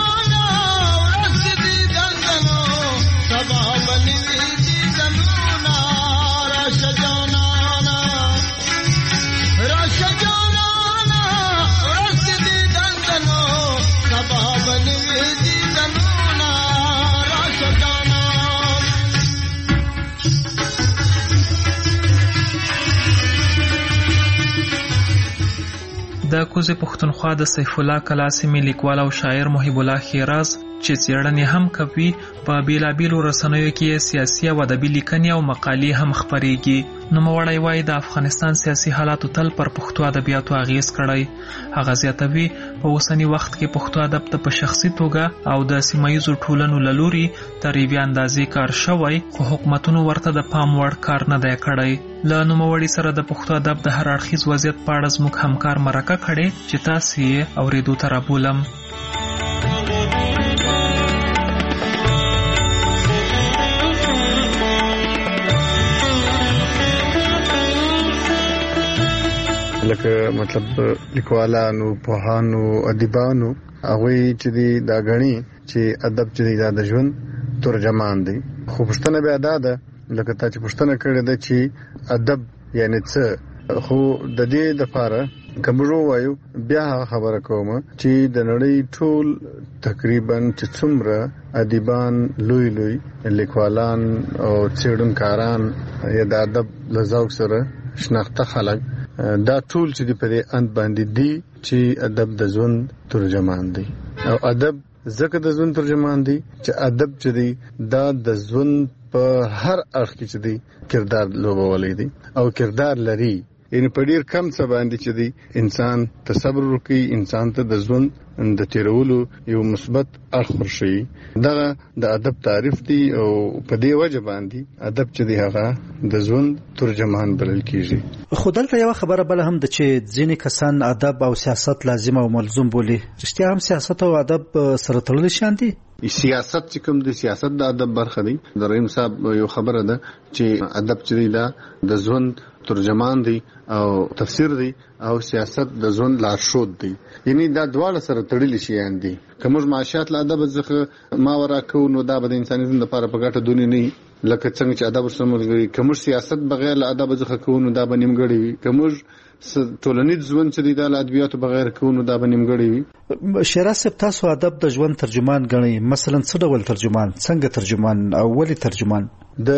د کوزې پښتونخوا د سیف الله کلا سیمې لیکوال او شاعر محب الله خیراز چې څېړنې هم کوي، په بیلابیلو رسنیو کې سیاسي او ادبي لیکنې او مقالې هم خپرېږي. نوموړی وایي د افغانستان سیاسي حالاتو تل پر پښتو ادبیاتو اغیز کړی. هغه زیاتوي په اوسني وخت کې پښتو ادب ته په شخصي توګه او د سیمایزو ټولنو له لوري تر یوې اندازې کار شوی، خو حکومتونو ورته د پام وړ کار نه دی کړی. له نوموړي سره د پښتو ادب د هر اړخیز وضعیت په اړه زموږ همکار مرکه کړې چې تاسو یې اورېدو ته رابولم. لکه مطلب لیکوالانو، پوهانو، ادیبانو هغه چې دا غني چې ادب چې د ژوند ترجمان دی. خو پښتنه بیا دا ده لکه تا چې پښتنه کړې ده چې ادب یعنی څه، خو د دې لپاره کومو وایو بیا خبره کوم چې د نړۍ ټول تقریبا چې څومره ادیبان، لوی لوی لیکوالان او څېړونکاران یا د ادب له ذوق سره شناخته خلک دا ټول چې په دې اند باندې دي چې ادب د ژوند ترجمان دی. او ادب ځکه د ژوند ترجمان دی چې ادب چې دی دا د ژوند په هر اړخ کې چې دی کردار لوبولی دی او کردار لري. یعنی په ډیر کم څه باندې چې دی انسان تصبر وکړي، انسان ته د ژوند د تیرولو یو مثبت اړخ ورشي. دغه د ادب تعریف دی او په دې وجه باندې ادب چې دی هغه د ژوند ترجمان بلل کیږي. خو دلته یو خبره بل هم د چې ځینې کسان ادب او سیاست لازم او ملزوم بولي. رښتیا هم سیاست او ادب سره تړلي شان دي؟ سیاست چې کوم دی سیاست د ادب برخه دی. د رحیم صاحب یو خبره ده چې ادب چې دی دا د ژوند ترجمان دی او تفسیر دی او سیاست د ژوند لارښود دی. یعنی دا دواړه سره تړلي شیان دي. کوم معاشات له ادب څخه ما ورکو نو دا به د انساني ژوند لپاره په ګټه دونی نه لکه څنګه چې ادب سره ملګری. کوم سیاست بغیر له ادب څخه کوو دا به نیمګړی وي. کوم ټولنیز ژوند چې د ادبیاتو بغیر کوو دا به نیمګړی وي. شیراز صاحب تاسو ادب د ژوند ترجمان ګڼئ. مثلا څه ډول ترجمان، څنګه ترجمان او ولې ترجمان؟ د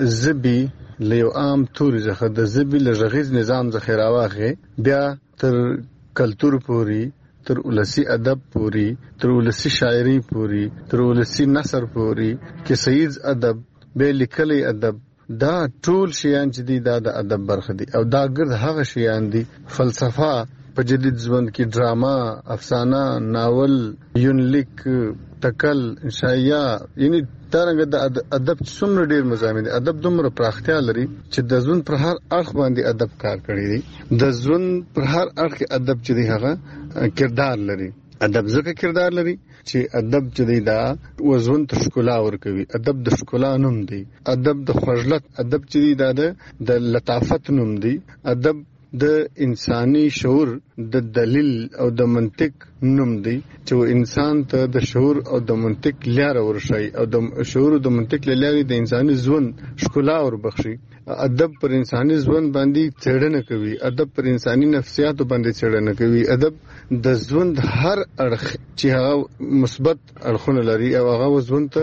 ژبې له یو عام توري څخه د ژبې له غږیز نظام څخه راوخه بیا تر کلتور پوري، تر ولسی ادب پوري، تر ولسی شاعري پوري، تر ولسی نثر پوري کې سیز ادب به لیکلي ادب، دا ټول شیان چې دي دا د ادب برخه دي. او دا ګرد هغه شیان دي فلسفه په جدید ژوند کې، ډراما، افسانه، ناول، یونلیک، تکل، انشائیه، یعنی ترنګ د ادب څومره ډیر مضامین دي. ادب دومره پراختیا لري چې د ژوند پر هر اړخ باندې ادب کار کړی دی. د ژوند پر هر اړخ ادب چې دی هغه کردار لري. ادب ځکه کردار لري چې ادب چې دی دا وزن ته ښکلا ورکوي. ادب د ښکلا نوم دی. ادب د خوږلت، ادب چې دی دا د لطافت نوم دی. ادب د انساني شعور د دلیل او د منطق نوم دی چې انسان ته د شعور او د منطق لاره ورشي او د شعور او د منطق لاره د انساني ژوند ښکلا وربخشي. ادب پر انساني ژوند باندې څېړنه کوي. ادب پر انساني نفسیاتو باندې څېړنه کوي. ادب د ژوند هر اړخ چې هغه مثبت اړخونه لري او هغه ژوند ته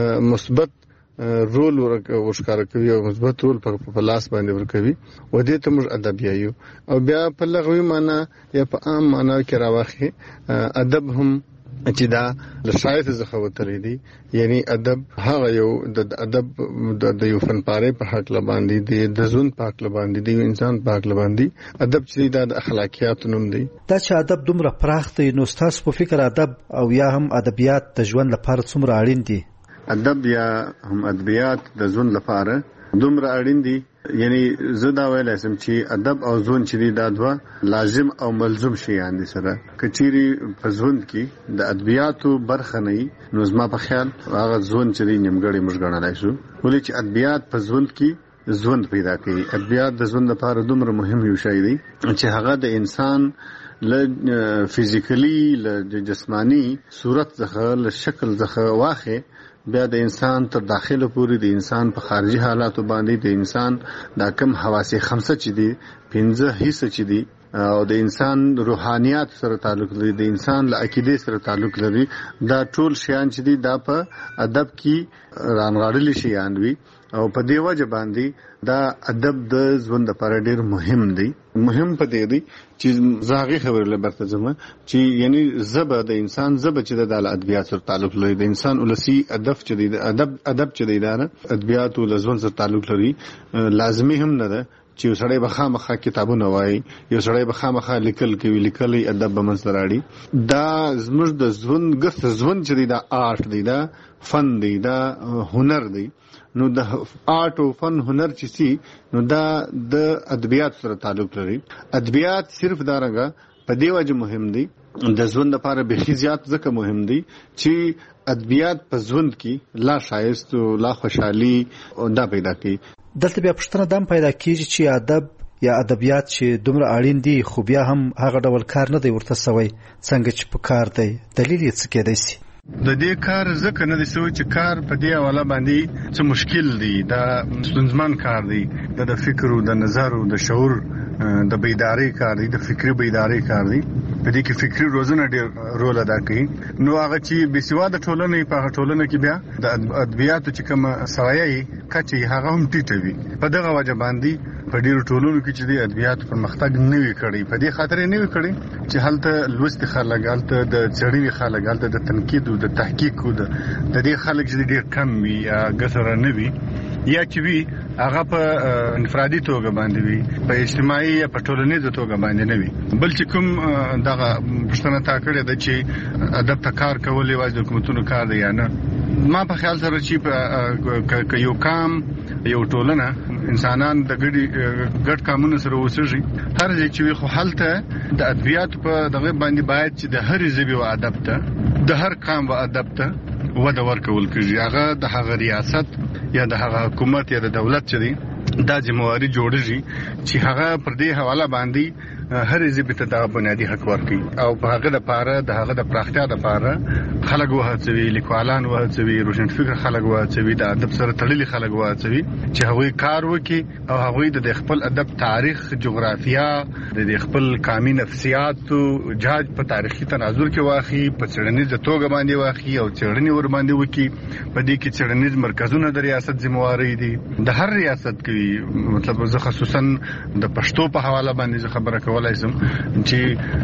مثبت رول ورکار کوي او مثبت رول په لاس باندې ورکوي. و دې ته موږ ادب یایو. او بیا په لغوي معنا یا په عام معنا کې راوخی ادب هم چې دا له شاعر څخه وتلی دی. یعنی ادب هغه یو د ادب د یو فنپاره په حق لباندې دی، د ژوند په حق لباندې دی، انسان په حق لباندې ادب چې دا د اخلاقیات نوم دی. دا چې ادب دومره پراخ دی نو تاسو په فکر ادب او یا هم ادبیات د ژوند لپاره څومره اړین دي؟ ادب یا هم ادبیات د ژوند لپاره دومره اړین دي. یعنی زه دا ویلای سم چې ادب او ژوند چې دا دوه لازم او ملزوم شیان دي. سره کچيري په ژوند کې د ادبیاتو برخه نه نو زما په خیال هغه ژوند چې نیمګړی موږ ګڼلای شو. ولې چې ادبیات په ژوند کې ژوند پیدا کوي. ادبیات د ژوند لپاره دومره مهم یو شی دی چې هغه د انسان ل فزیکلی ل جسمانی صورت څخه ل شکل څخه واخه بیا د انسان تر داخله پورې د انسان په خارجي حالاتو باندې د انسان د کم حواس خمسه چې دي پنځه حصے چې دي او د انسان روحانيات سره تعلق لري، د انسان له عقیده سره تعلق لري. دا ټول شیان چې دي دا په ادب کې رانغاړل شيان وي او په دی وجه باندې دا ادب د ژوند لپاره ډیر مهم دی. مهم په دی دی چې زاغي خبره لبرته زما چې یعنی زبه د انسان زبه چې د ادبیات سره تعلق لري. د انسان ولسی ادب چې دی ادب ادب چې دی دا ادبیات او ژوند سره تعلق لري. لازمي هم نه ده چې یو سړی به خامخا کتابونه وایي، یو سړی به خامخا لیکل کوي، لیکلي ادب به منځ راړي. دا زموږ د ژوند ګرځ ژوند چې دی دا آرټ دی، دا فن دی، دا هنر دی. نو د آرټ او فن هنر چې سي نو دا د ادبیات سره تعلق لري. ادبیات صرف دا رنګه په دی وجه مهم دي د ژوند لپاره به خيزيات ځکه مهم دي چې ادبیات په ژوند کې لا شایست او لا خوشحالي دا پیدا کوي. دلته بیا پښتنه دام پیدا کیږي چې ادب یا ادبیات چې دومره اړین دي خو بیا هم هغه ډول کار نه دی ورته سوی څنګه چې په کار دی. دلیل یې څه کېدای شي؟ د دې کار ځکه نه دی سوی چې کار په دې حواله باندې څه مشکل دی. دا ستونزمن کار دی. د فکر او د نظر او د شعور د بیداری کار دی، د فکری بیداری کار دی. په دې کې فکری روزنه ډېر رول ادا کوي. نو هغه چې بسواده ټولنه په هغه ټولنه کې بیا د ادبیاتو چې کوم سوایي کچې هغه هم ټیټوي. په دغه وجه باندې په ډېر ټولنو کې چې د ادبیاتو پرمختګ نه وی کړی. په دې خاطر نه وی کړی چې هلته لوست خلک، هلته د څېړنې خلک، هلته د تنقید او د تحقیق او د دې خلک چې ډېر کم وي یا ګسره نه وي یا چې وي هغه په انفرادي توګه باندې وي په اجتماعي یا په ټولنیزه توګه باندې نه وي بل چې کوم دغه پښتنه تا کړې ده چې ادب ته کار کول یوازې د حکومتونو کار دی یا نه ما په خیال سره چې په یو کام یو ټولنه انسانان د ګډي ګډ کامونو سره وسږي هر ځای چې خو حالته د ادبیات په دغه باندې باید چې د هر ژبې او ادب ته د هر قام او ادب ته وده ورکول کېږي هغه د هغه ریاست یا د هغه حکومت یا د دولت چې دی دا ذمہواری جوړیږي چې هغه پر دې حواله باندې هر ژبه ته د بنیادی حق ورکړي او په هغه د پاره د هغه د پراختیا د پاره خلک وهڅوي لیکوالان وهڅوي روشنفکر خلک وهڅوي د ادب سره تړلي خلک وهڅوي چې هغه کار وکړي او هغه د خپل ادب تاریخ جغرافیا د خپل قومي نفسیات او جاج په تاریخي تناظر کې واخی په څېړنیز توګه باندې واخی او څېړنې ور باندې وکړي په دې کې څېړنیز مرکزونه د ریاست ذمہواری دي د هر ریاست کې مطلب زه خصوصا د پښتو په حواله باندې خبره کوم ولایسم چې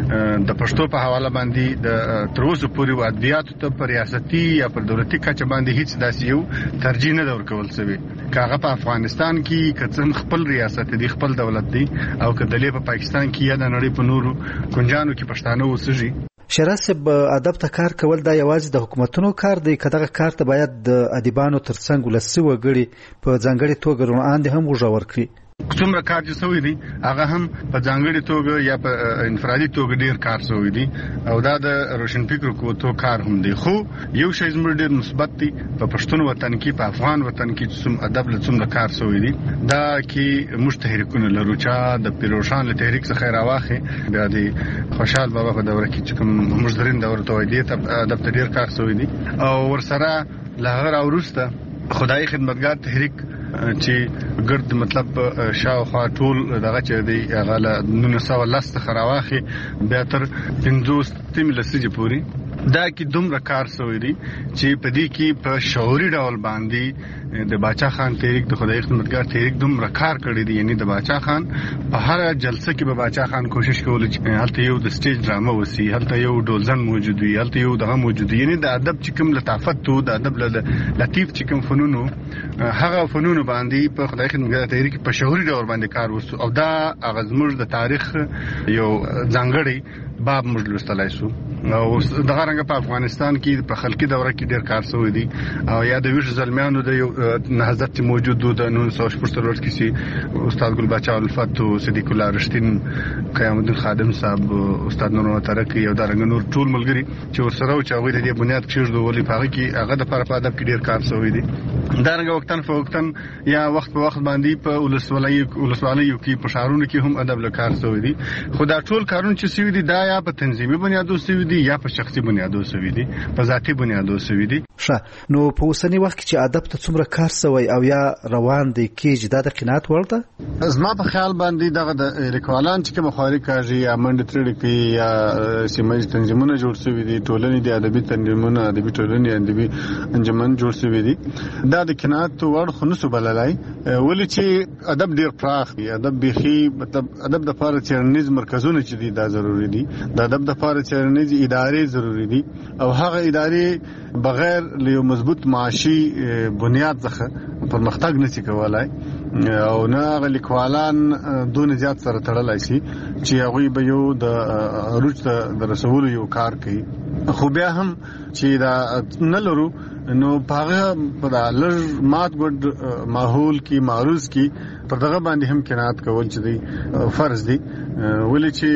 د پښتو په حواله باندې د تر اوسه پورې ادبیات ته پر ریاستي یا پر دولتي کچه باندې هیڅ داسې یو ترجیح نه ورکول شوی کاغه په افغانستان کې کڅن خپل ریاست دی خپل دولت دی او کدلې په پاکستان کې یا د نړۍ په نورو کنجانو کې پښتانه وسږي شراسب ادب ته کار کول دا یوازې د حکومتونو کار دی کداغه کار ته باید د ادیبانو ترڅنګ ولسي وګړي په ځانګړي توګه روان هم وژور کړي څومره کار چې سوی دی هغه هم په ځانګړي توګه یا په انفرادي توګه ډیر کار سوی دی او دا د روشنفکر کوتو کار هم دی خو یو شی زموږ ډیر مثبت دی په پښتون وطن کې په افغان وطن کې چې څوم ادب له څومره کار سوی دی دا کې مشتهرکونه لرو چا د پیروشان له تحریک څخه راواخه بیا دی خوشحال بابا په دوره کې چې کوم مجدرین دوره توې دی ادب ته ډیر کار سوی دی او ورسره لهغه راورسته خدای خدمتګار تحریک چې ګرد مطلب شاوخوا ټول دغه چې دی هغه له نن سو لاست خراواخي به تر پنځوس تیم لسیج پوری دا کې دومره کار سوی دی چې په دې کې په شعوري ډول باندې د باچا خان تحریک د خدای خدمتګار تحریک دومره کار کړی دی یعنی د باچا خان په هر جلسه کې به باچا خان کوشش کوي چې هلته یو د سټیج ډرامه وسی هلته یو ډولزن موجود وي هلته یو دغه موجود وي یعنی د ادب چې کوم لطافت تو د ادب لطیف چې کوم فنونو هغه فنونو باندې په خدای خدمتګار تحریک په شعوري ډول باندې کار وسو او دا اغزمر د تاریخ یو ځانګړی باب مجلستلای شو او دغه رنګ په افغانستان کې په خلقي دوره کې ډیر کار شوی دی او یا د ویش زلمیانو د نهضت موجود د نو سوش پرستلور کې سي استاد ګل بچا الفت او صدیق الله رشتین قیام الدین خادم صاحب استاد نور ترکی یو درنګ نور ټول ملګری چې ورسره او چاوي د بنیاد کېږدو ولې پاره کې هغه د پر په ادب کې ډیر کار شوی دی درنګ وختن فوختن یا وخت په وخت باندې په ولسوالۍ ولسوالیو کې په شهرونو کې هم ادب له کار شوی دی خدا ټول کارونه چې شوی دی دا یا په تنظیمي بنیادو شوی دی یا په شخصي بنیادو شوی دی په ذاتي بنیادو شوی دی ښه نو په اوسنی وخت کې چې ادب ته څومره کار شوی او یا روان دی کېږي دا د قناعت وړ ده زما په خیال باندې دغه د لیکوالان چې کوم خاري کاږي یا منډ ترړي کوي یا سیمه تنظیمونه جوړ شوی دي ټولنې د ادبي تنظیمونه ادبي ټولنې ادبي انجمن جوړ شوی دي دا د قناعت وړ خنوسو بللای ولې چې ادب ډیر پراخ دی ادب بيخي مطلب ادب د لپاره چرنیز مرکزونه چې دي دا ضروری دي د ادب د لپاره چرنیز ادارې ضروری دي او هغه ادارې بغیر له مضبوط معاشي بنیاد څخه پرمختګ نشي کولای او نه غلیکوالان دون زیات سره تړلای شي چې هغه به یو د روج د رسول یو کار کوي خو بیا هم چې دا نه لرو نو هغه په لږ مات ګډ ماحول کې معروض کې پر دغه باندې هم قناعت کول چې دی فرض دی ولې چې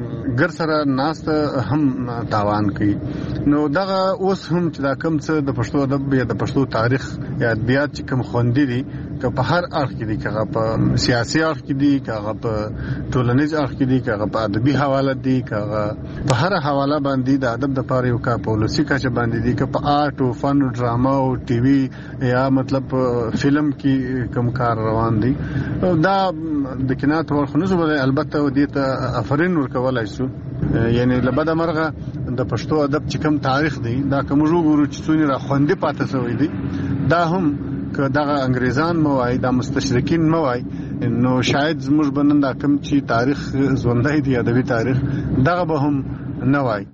ګر سره ناس هم تاوان کوي نو دغه اوس هم چې دا کم څه د پښتو ادب یا د پښتو تاریخ یا ادبیات چې کوم خوندې دي که په هر اړخ کې دي که په سیاسي اړخ کې دي که په ټولنیز اړخ کې دي که په ادبي حواله دي که په هر حواله باندې د ادب د پاره یو کا پالیسي کچه باندې دي که په آرټ او فن او ډراما او ټي وي یا مطلب فلم کې کوم کار روان دي دا د قناعت ورخنوزو بل البته دې ته افرین ورکولای شو یعنی لبد مرغه د پښتو ادب چې کوم تاریخ دی دا کوم وګورو چې څونی را خوندې پاتې شوی دی دا هم که دغه انګریزان موای دا مستشرقین موای نو شاید زموږ بننده کوم چې تاریخ ژوندۍ دی ادبي تاریخ دغه به هم نه وای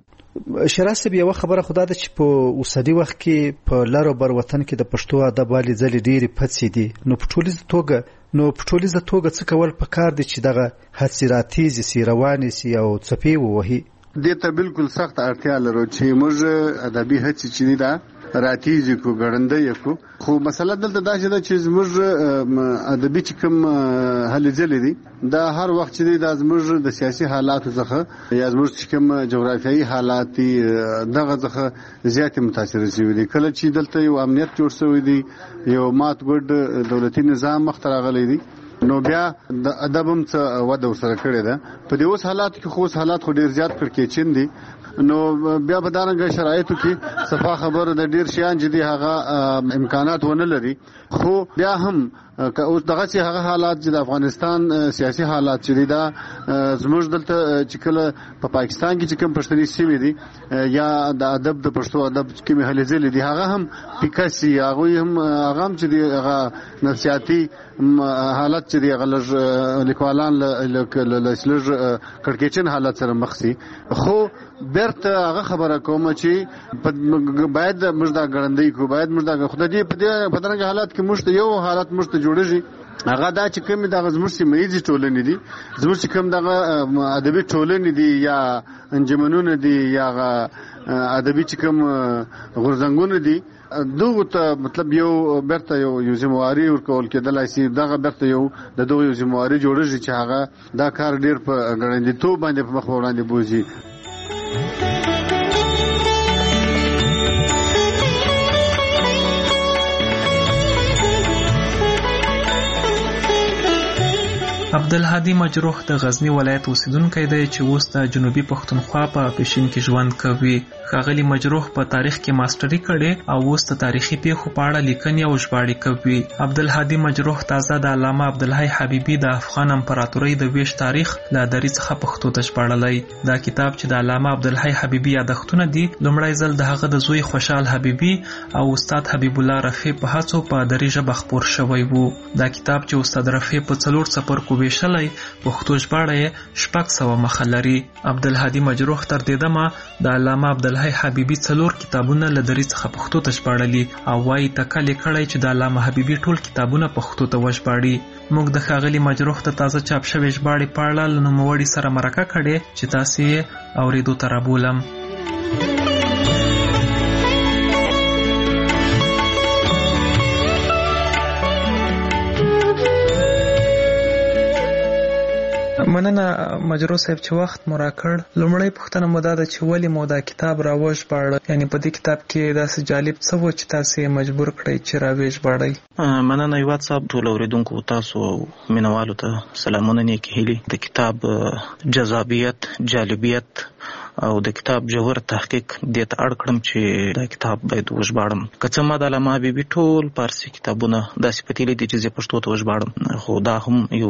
شراسب یو خبره خدا ده چې په اوسدي وخت کې په لارو بر وطن کې د پښتو ادب والي ځلې ډېرې پڅې دي، نو په ټولیزه توګه نو په ټولیزه توګه څه کول پکار دي چې دغه هڅې راتېزې سي، روانې سي او څپې ووهي؟ دې ته بالکل سخت اړتیا لرو چې موږ ادبي هڅې چې دي دا راتېزې کړو، ګړندۍ کړو. خو مسله دلته دا چې ده چې زموږ ادبي چې کوم هلې ځلې دي دا هر وخت چې دی دا زموږ د سیاسي حالاتو څخه یا زموږ چې کوم جغرافیایي حالات دي دغه څخه زیاتې متاثره شوي دي. کله چې دلته یو امنیت جوړ شوی دی، یو مات ګډ دولتي نظام مخته راغلی دی، نو بیا د ادب هم څه وده ورسره کړې ده. په دې اوس حالاتو کې خو اوس حالات خو ډېر زیات کړکېچن دي، نو بیا په دارنګه شرایطو کې صفا خبره د ډېر شیان چې دي هغه امکانات ونه لري. خو بیا هم اوس دغه چې هغه حالات چې د افغانستان سیاسي حالات چې دي دا زموږ دلته چې کله په پاکستان کې چې کوم پښتني سیمې دي یا د ادب د پښتو ادب کومې هلې ځلې دي هغه هم پیکه سي، هغوی هم هغه هم چې دي هغه نفسیاتي حالت چې دي هغه لږ لیکوالان له لږ کړکېچن حالت سره مخ سي. خو بیرته هغه خبره کوم چې باید موږ دا ګړندۍ کړو، باید موږ دا خدای دې په دې په دغه حالات کې موږ ته یو حالت موږ ته جوړېږي، هغه دا چې کوم دغه زموږ سیمه ییزې ټولنې دي، زموږ چې کوم دغه ادبي ټولنې دي یا انجمنونه دي یا ادبي چې کوم غورځنګونه دي، دغه ته مطلب یو بیرته یو یو ذمہواری ورکول کېدلای شي. دغه بیرته یو د دغه یو ذمہواری جوړېږي چې هغه دا کار ډېر په ګړندیتوب باندې په مخ وړاندې بوځي. عبدالهادي مجروح د غزنی ولایت اوسیدونکی دی چې اوس د جنوبي پښتونخوا په پښین کې ژوند کوي. ښاغلي مجروح په تاریخ کې ماستري کړې او اوس د تاریخي پیښو په اړه لیکنې او ژباړې کوي. عبدالهادي مجروح تازه د علامه عبدالحی حبیبي د افغان امپراتورۍ د ویش تاریخ له دري څخه پښتو ته ژباړلی. دا کتاب چې د علامه عبدالحی حبیبي یادښتونه دي لومړی ځل د هغه د زوی خوشحال حبیبي او استاد حبیب الله رفیع په هڅو په دري ژبه خپور شوی وو. دا کتاب چې استاد رفیع په څلور څپرکو ویشلی پښتو ژباړه یې شپږ سوه مخه لري. عبدالهادي مجروح تر دې دمه د علامه عبدالحی حبیبي څلور کتابونه له دري څخه پښتو ته ژباړلي او وایي تکل یې کړی چې د علامه حبیبي ټول کتابونه پښتو ته وژباړي. موږ د ښاغلي مجروح د تازه چاپ شوې ژباړې په اړه له نوموړي سره مرکه کړې چې تاسې یې اورېدو ته رابولم. مننه مجروح صاحب چې وخت مو راکړ. لومړی پوښتنه مو دا ده چې ولې مو دا کتاب راوژباړه، یعنې په دې کتاب کې داسې جالب څه و چې تاسې یې مجبور کړئ چې راوژباړئ؟ مننه هیواد صاحب، ټولو اورېدونکو تاسو او مینوالو ته سلامونه نیکې هیلې. د کتاب جذابیت، جالبیت او د کتاب جوهر تحقیق دې ته اړ کړم چې دا کتاب باید وژباړم. که څه ما د علامه حبیبي ټول فارسي کتابونه داسې پتیلې دي چې زه پښتو ته وژباړم، خو دا هم یو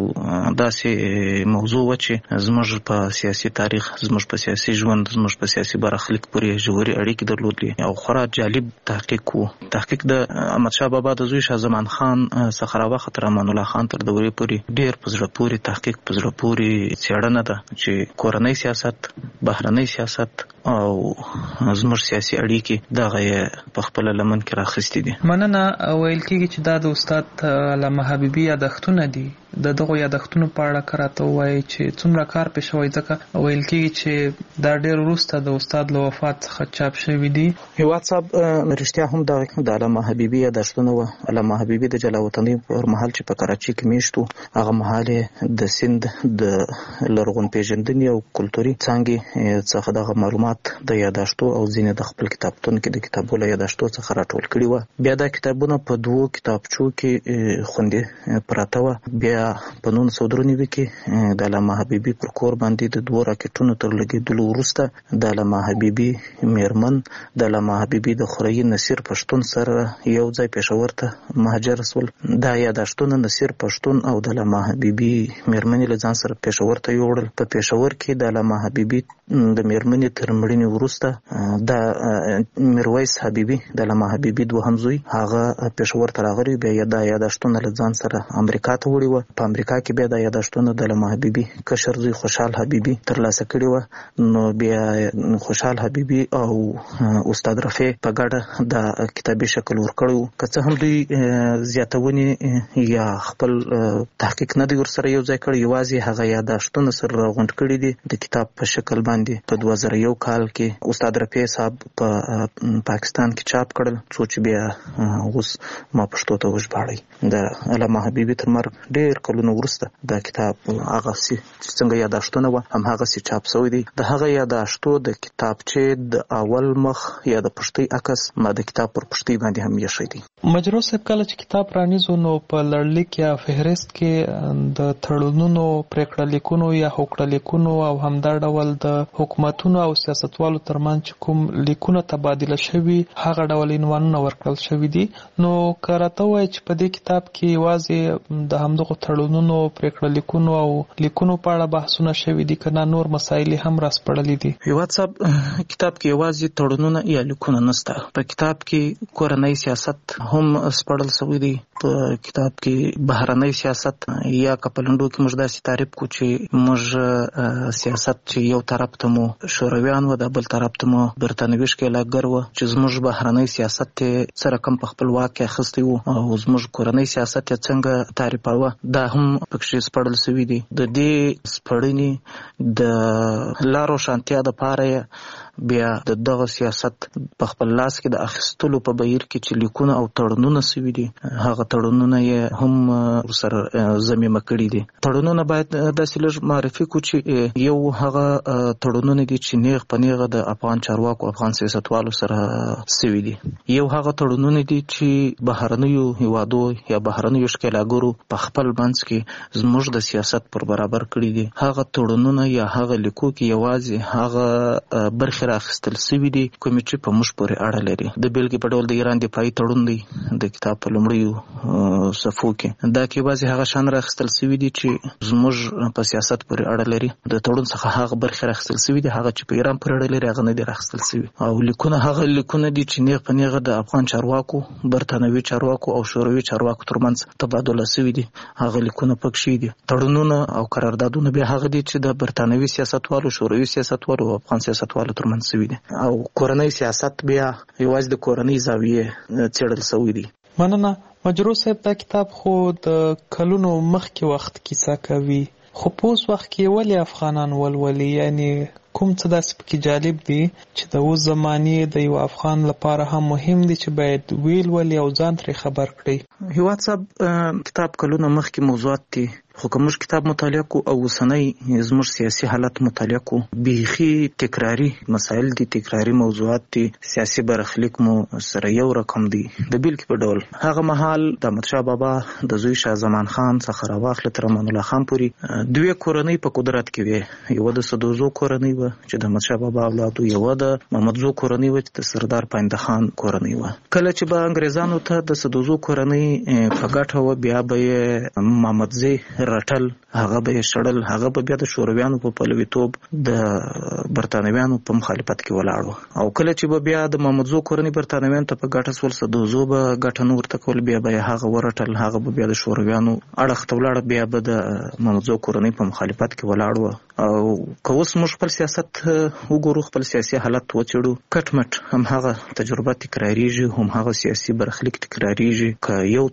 داسې موضوع و چې زموږ په سیاسي تاریخ، زموږ په سیاسي ژوند، زموږ په سیاسي برخلیک پورې ژورې اړیکې درلودلې او خورا جالب تحقیق و. تحقیق د احمدشاه بابا د زوی شاه زمان خان څخه راوخت تر امان الله خان تر دورې پورې ډېر په زړه پورې تحقیق، په زړه پورې څېړنه ده چې کورنۍ سیاست، بهرنۍ سیاست او زموږ سیاسي اړیکې دغه یې په خپله لمن کې راخیستي دي. مننه. ویل کېږي چې دا د استاد علامه حبیبي یادښتونه دي. د دغو یادښتونو په اړه که راته ووایي چې څومره کار پې شوی، ځکه ویل کېږي چې دا ډېر وروسته د استاد له وفات څخه چاپ شوي دي. هیواد صاحب رښتیا هم د علامه حبیبي یادښتونه وه. علامه حبیبي د جلا وطنۍ پر مهال چې په کراچۍ کې میشت و، هغه مهال یې د سند د لرغون پیژندنې او کلتوري څانګې څخه دغه معلومات د یاداشتو او ځینې د خپل کتابتون کې د کتابو له یاداشتو څخه راټول کړي وه. بیا دا کتابونه په دوو کتابچو کې خوندي پراته وه. بیا په نولس سوه درې نوي کې د علامه حبیبي پر کور باندې د دوو راکټونو تر لګېدلو وروسته د علامه حبیبي میرمن د علامه حبیبي د خوريي نصیر پښتون سره یو ځای پېښور ته مهاجر شول. دا یاداشتونه نصیر پښتون او د علامه حبیبي میرمنې له ځان سره پېښور ته یوړل. په پېښور کې د علامه حبیبي د میرمنې تر مړینې وروسته د میرویس حبیبي د علامه حبیبي دوهم زوی هغه پېښور ته راغلی. بیا دا یاداشتونه له ځان سره امریکا ته وړي وه. په امریکا کې بیا د یاداشتونو د علامه حبیبي کشر زوی خوشحال حبیبي ترلاسه کړي و. نو بیا خوشحال حبیبي او استاد رفیع په ګډه د کتابي شکل ورکړو. که څه هم دوی زیاتونې یا خپل تحقیق نه دی ورسره یو ځای کړی، یوازې هغه یاداشتونه سره راغونډ کړي دي د کتاب په شکل باندې. په دوه زره یو کال کې استاد رفیع صاحب په پاکستان کې چاپ کړل، څو چې بیا اوس ما پښتو ته وژباړی. د علامه حبیبي تر مرګ ډېر کلونه وروسته دا کتاب هغه سي څنګه یاداشتونه و هم هغه سي چاپ شوی دی. د هغه یاداشتو د کتابچې د اول مخ یا د پښتۍ عکس ما د کتاب پر پښتۍ باندې هم یې شوی دی. مجرو صاحب کله چې کتاب رانیزو نو په لړلیک یا فهرست کې د تړونونو، پریکړه لیکونو یا هوکړه لیکونو او همدا ډول د حکومتونو او سیاستوالو ترمنځ کوم لیکونه تبادله شوي هغه ډول عنوانونه ورکړل شوي دي. نو که راته ووایي چې په دې کتاب کې یوازې د همدغو تړونونو، پریکړه لیکونو او لیکونو په اړه بحثونه شوي دي که نه نور مسایل هم راسپړلي دي؟ هیواد صاحب کتاب کې یوازې تړونونه یا لیکونه نشته. په کتاب کې کورنۍ سیاست هم سپړل شوی دی. په کتاب کې بهرنۍ سیاست یا کپلندو کې موږ داسې تعریف کو چې موږ سیاست چې یو طرف ته مو شورویان و، د بل طرف ته مو برتانوي ښکېلاګر و چې زموږ بهرنۍ سیاست ته سره کم په خپل واک کې اخیستی و او زموږ کورنۍ سیاست یې څنګه تعریفاوه دا هم پکې سپړل شوي دي. د دې سپړنې د لارو شانتیا دپاره بیا د دغه سیاست په خپل لاس کې د اخیستلو په بهیر کې چې لیکونه او تړونونه شوي دي هغه تړونونه یې هم ورسره ضمیمه کړي دي. تړونونه باید داسې لږ معرفي کړو چې یو هغه تړونونه دي چې نیغ په نیغه د افغان چارواکو، افغان سیاستوالو سره شوي دي. یو هغه تړونونه دي چې بهرنیو هیوادو یا بهرنیو ښکېلاګرو په خپل منځ کې زموږ د سیاست پر برابر کړي دي. هغه تړونونه یا هغه لیکو کې یوازې هغه برخې راخیستل شوي دي کومې چې په موږ پورې اړه لري. د بیلګې په ډول د ایران دفاعي تړون دی د کتاب په لومړیو صفحو کې، دا کې یوازې هغه شان راخیستل شوي دي چې زموږ په سیاست پورې اړه لري. د تړون څخه هغه برخې راخیستل شوي دي هغه چې په ایران پورې اړه لري هغه نه دي راخیستل شوي. او لیکونه هغه لیکونه دي چې نیغ په نیغه د افغان چارواکو، برتانوي چارواکو او شوروي چارواکو ترمنځ تبادله شوي دي هغه لیکونه پکې دي. تړونونه او قراردادونه بیا هغه دي چې د برتانوي سیاستوالو، شوروي سیاستوالو او افغان سیاستوالو ترمنځ شوي دي. او کورنۍ سیاست بیا یوازې د کورنۍ زاویې څېړل شوي دي. مننه. مجرو صاحب دا کتاب خو د کلونو مخکې وخت کیسه کوي، خو په اوس وخت کې ولې افغانان ولولي؟ یعنی کوم څه داسې پکې جالب دي چې د اوس زمانې د یو افغان لپاره هم مهم دي چې باید ویل ولي او ځان ترې خبر کړي؟ هیواد صاحب کتاب کلونه مخکې موضوعات دي، خو که موږ کتاب مطالعه کو او اوسنی زموږ سیاسي حالت مطالعه کو بیخي تکراری مسایل دي، تکراری موضوعات دي، سیاسي برخلیک مو سره یو رقم دي. د بیلګې په ډول هغه مهال د احمدشاه بابا د زوی شاه زمان خان څخه راواخله تر امان الله خان پورې دوی کورنۍ په قدرت کې وي. یو د سدوزو کورنۍ و چې د احمدشاه بابا اولادو، یو د محمدزو کورنۍ و چې د سردار پاینده خان کورنۍ و. کله چې به انګریزانو ته د سدوزو کورنۍ په ګټه و بیا به یې محمدزی رټل، هغه به یې شړل، هغه به بیا د شورویانو په پلویتوب د برتانویانو په مخالفت کې ولاړ و. او کله چې به بیا د محمدزو کورنۍ برتانویانو ته په ګټه سول، سدوزو به ګټه نه ورته کول، بیا به یې هغه ورټل، هغه به بیا د شورویانو اړخ ته ولاړ، بیا به د محمدزو کورنۍ په مخالفت کې ولاړ و. او که اوس موږ خپل سیاست وګورو، خپل سیاسي حالت وڅېړو، کټ مټ هم هغه تجربه تکراریږي، هم هغه سیاسي برخلیک تکراریږي. که یو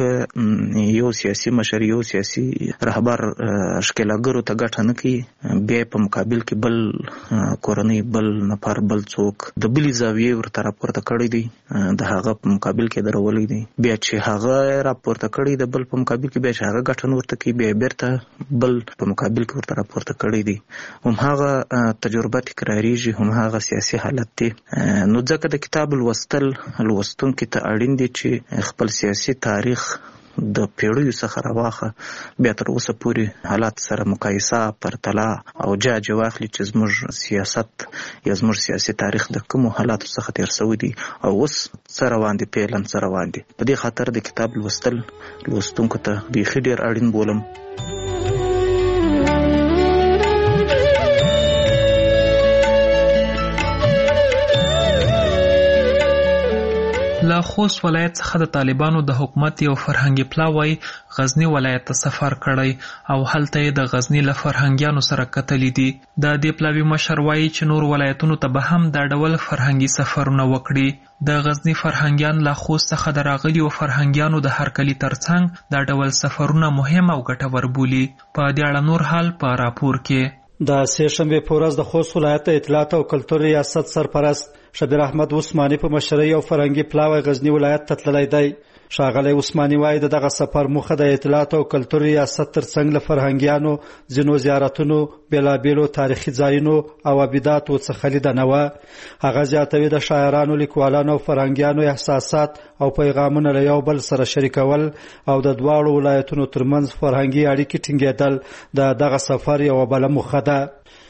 څوک یو سیاسي مشر، یو سیاسي رهبر ښکېلاګرو ته ګټه نه کوي، بیا په مقابل کې بل کورنۍ، بل نفر، بل څوک د بلې زاویې ورته راپورته کړی دی، د هغه په مقابل کې درولی دی. بیا چې هغه راپورته کړی د بل په مقابل کې، بیا چې هغه ګټه نه ورته کوي، بیا بیرته بل په مقابل کې ورته راپورته کړی دی. هم هغه تجربه تکراریږي، هم هغه سیاسي حالت دی. نو ځکه د کتاب لوستل لوستونکي ته اړین دي چې خپل سیاسي تاریخ د پیړیو څخه راواخه بیا تر اوسه پورې حالات سره مقایسه، پرتله او جاج واخلي چې زموږ سیاست یا زموږ سیاسي تاریخ د کومو حالاتو څخه تیر شوی دی او اوس څه روان دي، فعلا څه روان دي. په دې خاطر د کتاب لوستل لوستونکو ته بیخي ډېر اړین بولم. له خوست ولایت څخه د طالبانو د حکومت یو فرهنګي پلاوی غزنی ولایت ته سفر کړی او هلته یې د غزنی له فرهنګیانو سره کتلي دي. د دې پلاوي مشر وایي چې نور ولایتونو ته به هم دا ډول فرهنګي سفرونه وکړي. د غزنی فرهنګیان له خوست څخه د راغلیو فرهنګیانو د هرکلي ترڅنګ دا ډول سفرونه مهم او ګټور بولي. په دې اړه نور حال په راپور کې. د سه شنبې په ورځ د خوست ولایت اطلاعات او کلتور ریاست سرپرست شبیر احمد عثماني په مشرۍ او فرهنګي پلاوی غزنی ولایت ته تللی دی. ښاغلی عثماني وایي د دغه سفر موخه د اطلاعات او کلتور ریاست ترڅنګ له فرهنګیانو ځینو زیارتونو بېلابېلو تاریخي ځایونو او عباداتو څخه لیدنه وه. هغه زیاتوي د شاعرانو لیکوالانو او فرهنګیانو احساسات او پیغامونه له یو بل سره شریکول او د دواړو ولایتونو ترمنځ فرهنګي اړیکې ټینګېدل د دغه سفر یوه بله موخه ده.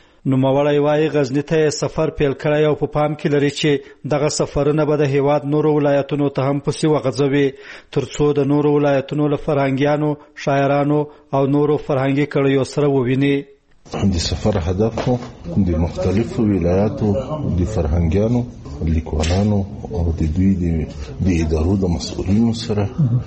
نوموړی وایي غزني ته یې سفر پیل کړی او په پام کې لري چې دغه سفرونه به د هیواد نورو ولایتونو ته هم پسې وغځوي تر څو د نورو ولایتونو له فرهنګیانو شاعرانو او نورو فرهنګي کړیو سره وویني. د سفر هدف د مختلفو ولایاتو د فرهنګیانو لیکوالانو او د دوی د ادارو د مسؤلینو سره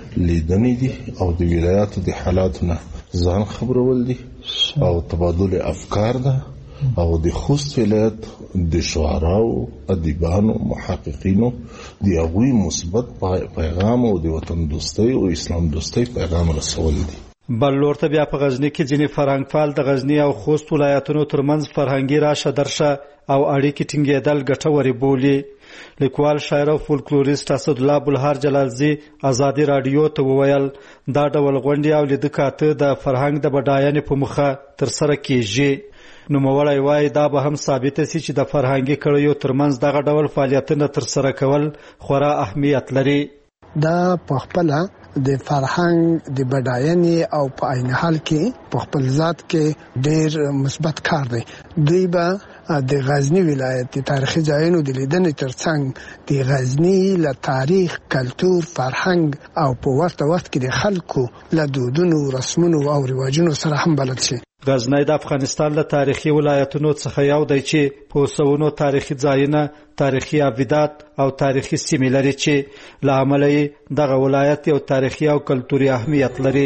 لیدنې دي او د ولایاتو د حالاتو نه ځان خبرول دي او تبادل افکار ده او د خوست ولایت د شعراو ادیبانو محققینو د هغوی مثبت پیغام او د وطن دوستۍ او اسلام دوستۍ پیغام رسول دي. بل لور ته بیا په غزني کې ځینې فرهنګپال د غزني او خوست ولایتونو ترمنځ فرهنګي راشه درشه او اړیکې ټینګېدل ګټورې بولي. لیکوال شاعر او فولکلوریست اسدالله بلهار جلالزي ازادي راډیو ته وویل دا ډول غونډې او لیده کاته د فرهنګ د بډاینې په موخه ترسره کیږي. نوموړی وایي دا به هم ثابته سي چې د فرهنګي کړیو ترمنځ دغه ډول فعالیتونه ترسره کول خورا اهمیت لري. دا په خپله د فرهنګ د بډاینې او په عین حال کې په خپل ذات کې ډېر مثبت کار دی. دوی به د غزنی ولایت د تاریخي ځایونو د لیدنې ترڅنګ د غزنی له تاریخ، کلتور، فرهنګ او په ورته وخت کې د خلکو له دودونو، رسمونو او رواجونو سره هم بلد شي. غزنی د افغانستان له تاریخي ولایتونو څخه یو دی چې په اوسونو تاریخي ځایونه، تاریخي عبادات او تاریخي سیمې لري چې له امله یې دغه ولایت یو تاریخي او کلتوري اهمیت لري.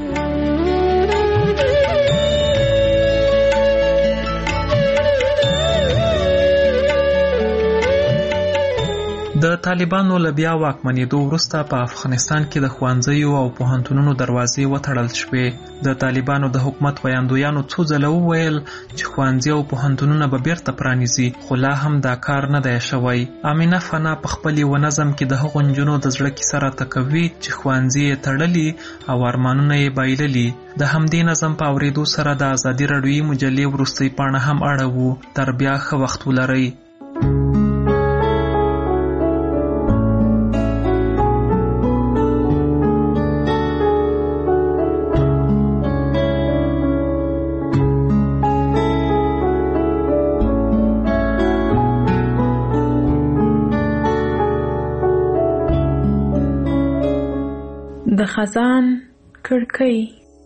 د طالبانو له بیا واکمنېدو وروسته په افغانستان کې د ښوونځیو او پوهنتونونو دروازې وتړل شوې. د طالبانو د حکومت ویاندویانو څو ځله وویل چې ښوونځي او پوهنتونونه به بیرته پرانیزي، خو لا هم دا کار نه دی شوی. امینه فنا په خپل یو نظم کې د هغو نجونو د زړه کیسه راته کوي چې ښوونځي یې تړلي او ارمانونه یې بایللي. د همدې نظم په اورېدو سره د ازادي راډیویي مجلې وروستۍ پاڼه هم اړوو. تر بیا ښه وخت ولرئ. د خزان کړکۍ.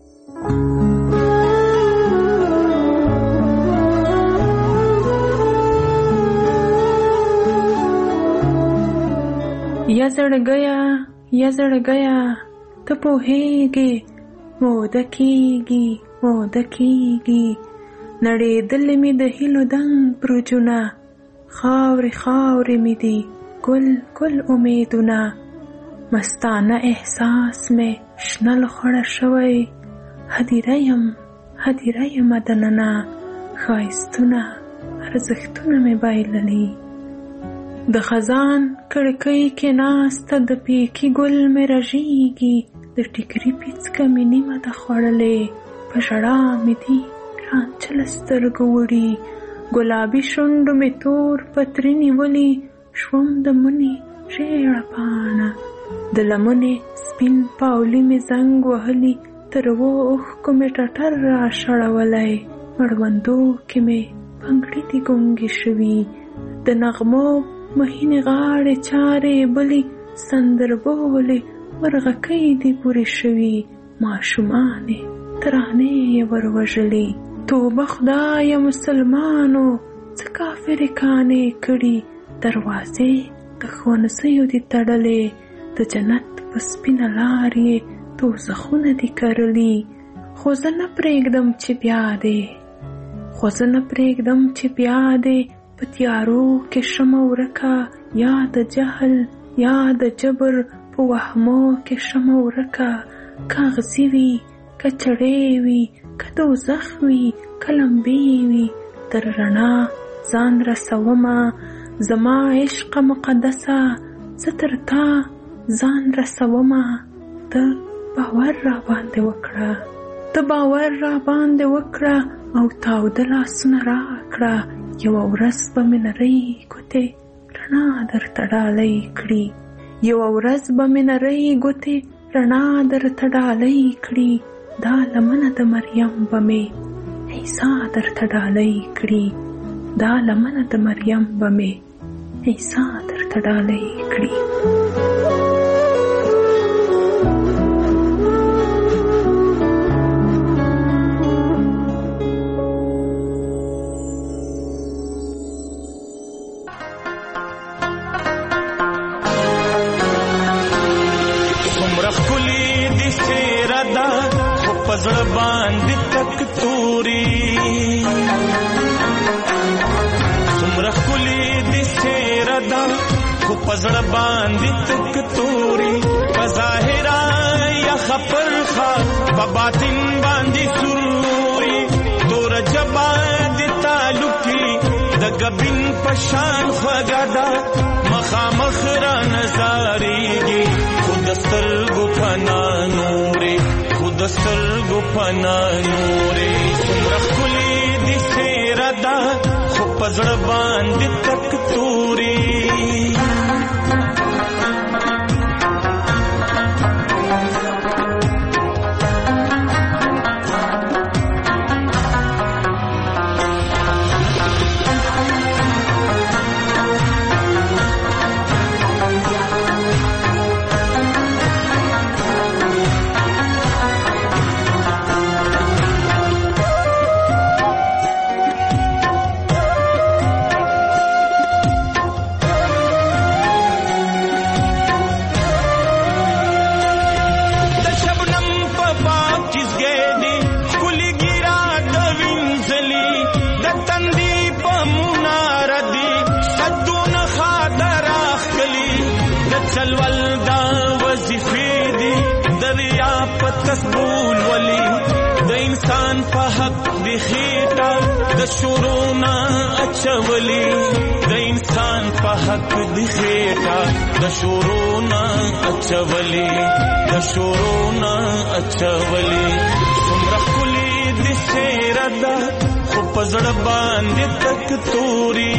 یا زړګیا یا زړګیا ته پوهېږې موده کېږي موده کېږي نړېدلې مې د هیلو دنګ برجونه خاورې خاورې مې دي ګل ګل امیدونه مستانه احساس مې شنه لخوړه شوی هدیره یم هدیره یم دننه ښایستونه ارزښتونه مې بایللي د خزان کړکۍ کې ناسته د پیکي ګل مې رژیږي د ټیکري پیڅکه مې نیمه ده خوړلې په ژړا مې دي رانچله سترګو وړي ګلابي شونډو مې تور پتري نیولي شوم د مني ژېړه پاڼه د لمنې سپین پاولي مې زنګ وهلي تر اوو اوښکو مې ټټر راشړولی مړوندو کې مې پنګړي دي ګونګې شوي د نغمو مهینې غاړې چارې بلې سندربولې مرغکۍ دي پورې شوي ماشومانې ترانې یې وروژلې توبه خدایه مسلمانو څه کافرې کانې کړي دروازې د ښوونځیو دي تړلې، د جنت په سپینه لار یې دوزخونه دي کرلي. خو زه نه پرېږدم چې بیا دې خو زه نه پرېږدم چې بیا دې په تیارو کې شمه ورکه، یا د جهل یا د جبر په وهمو کې شمه ورکه. کاغذي وي که چړې وي که دوزخ وي که لمبې وي، تر رڼا ځان رسومه زما عشق مقدسه، زه تر تا ځان رسومه. ته باور را باندې وکړه ته باور را باندې وکړه او تاوده لاسونه راکړه. یوه ورځ به مې نرۍ ګوتې رڼا درته ډالۍ کړي، یوه ورځ به مې نرۍ ګوتې رڼا درته ډالۍ کړي. دا لمنه د مریم به مې عیسی درته ډالۍ کړي، دا لمنه د مریم به مې عیسی درته ډالۍ کړي. پزړه باندې تک توري څومره ښکلې دي څېره ده، خو پزړه باندې تک توري. په ظاهره یخه پرخه په باطن باندې سوري، توره ژبه د تعلقي د ګبین په شان خوږه ده. مخامخ را نظارېږي خو د سترګو پنا نورې د سترګو پنا نورې. څومره ښکلې دي څېره ده، خو په زړه باندې تک توري. د شورونا اچولي د انسان په حق دی خېټه، د شورونا اچولي د شورونا اچولي. څومره ښکلې دي څېره ده، خو په زړه باندې تک توري.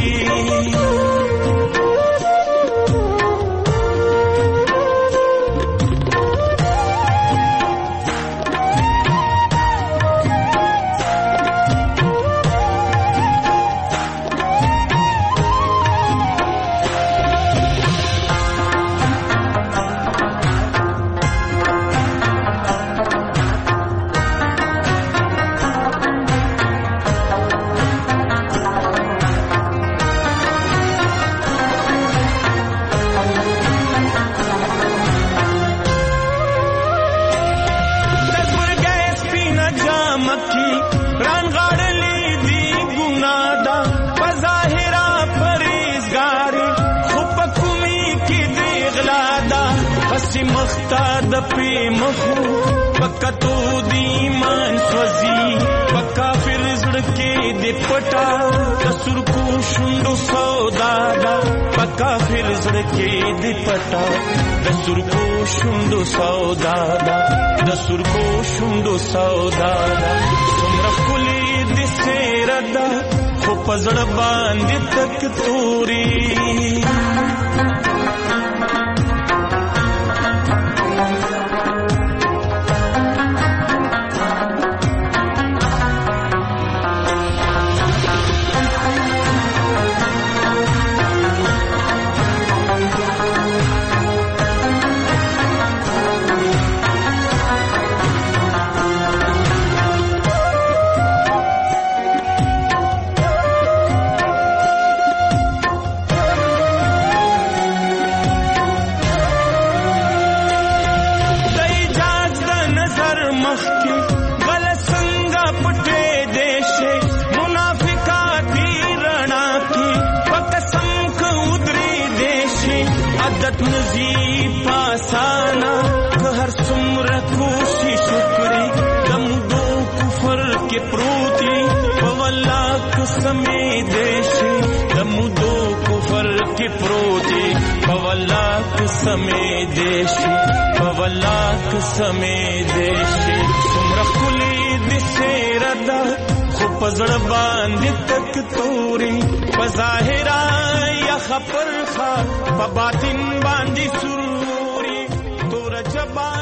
پی مخو پکتو دی مان سوزی پکا پھر زړه کې دی پټا د سرکو شوندو سودا دا پکا پھر زړه کې دی پټا د سرکو شوندو سودا دا د سرکو شوندو سودا دا. څومره ښکلې دي څېره ده، خو په زړه باندې تک توري. برکت نزی پاسانا که هر څومره کوشش وکړي دم دو کفر کې پروتي په والله قسمې دیشي دم دو کفر کې پروتي په والله قسمې دیشي په والله قسمې دیشي څومره خولي د سیره ده خو پزړ باندې تک توري په ظاهر یا خبر خا په باطن باندې سروري تور جبا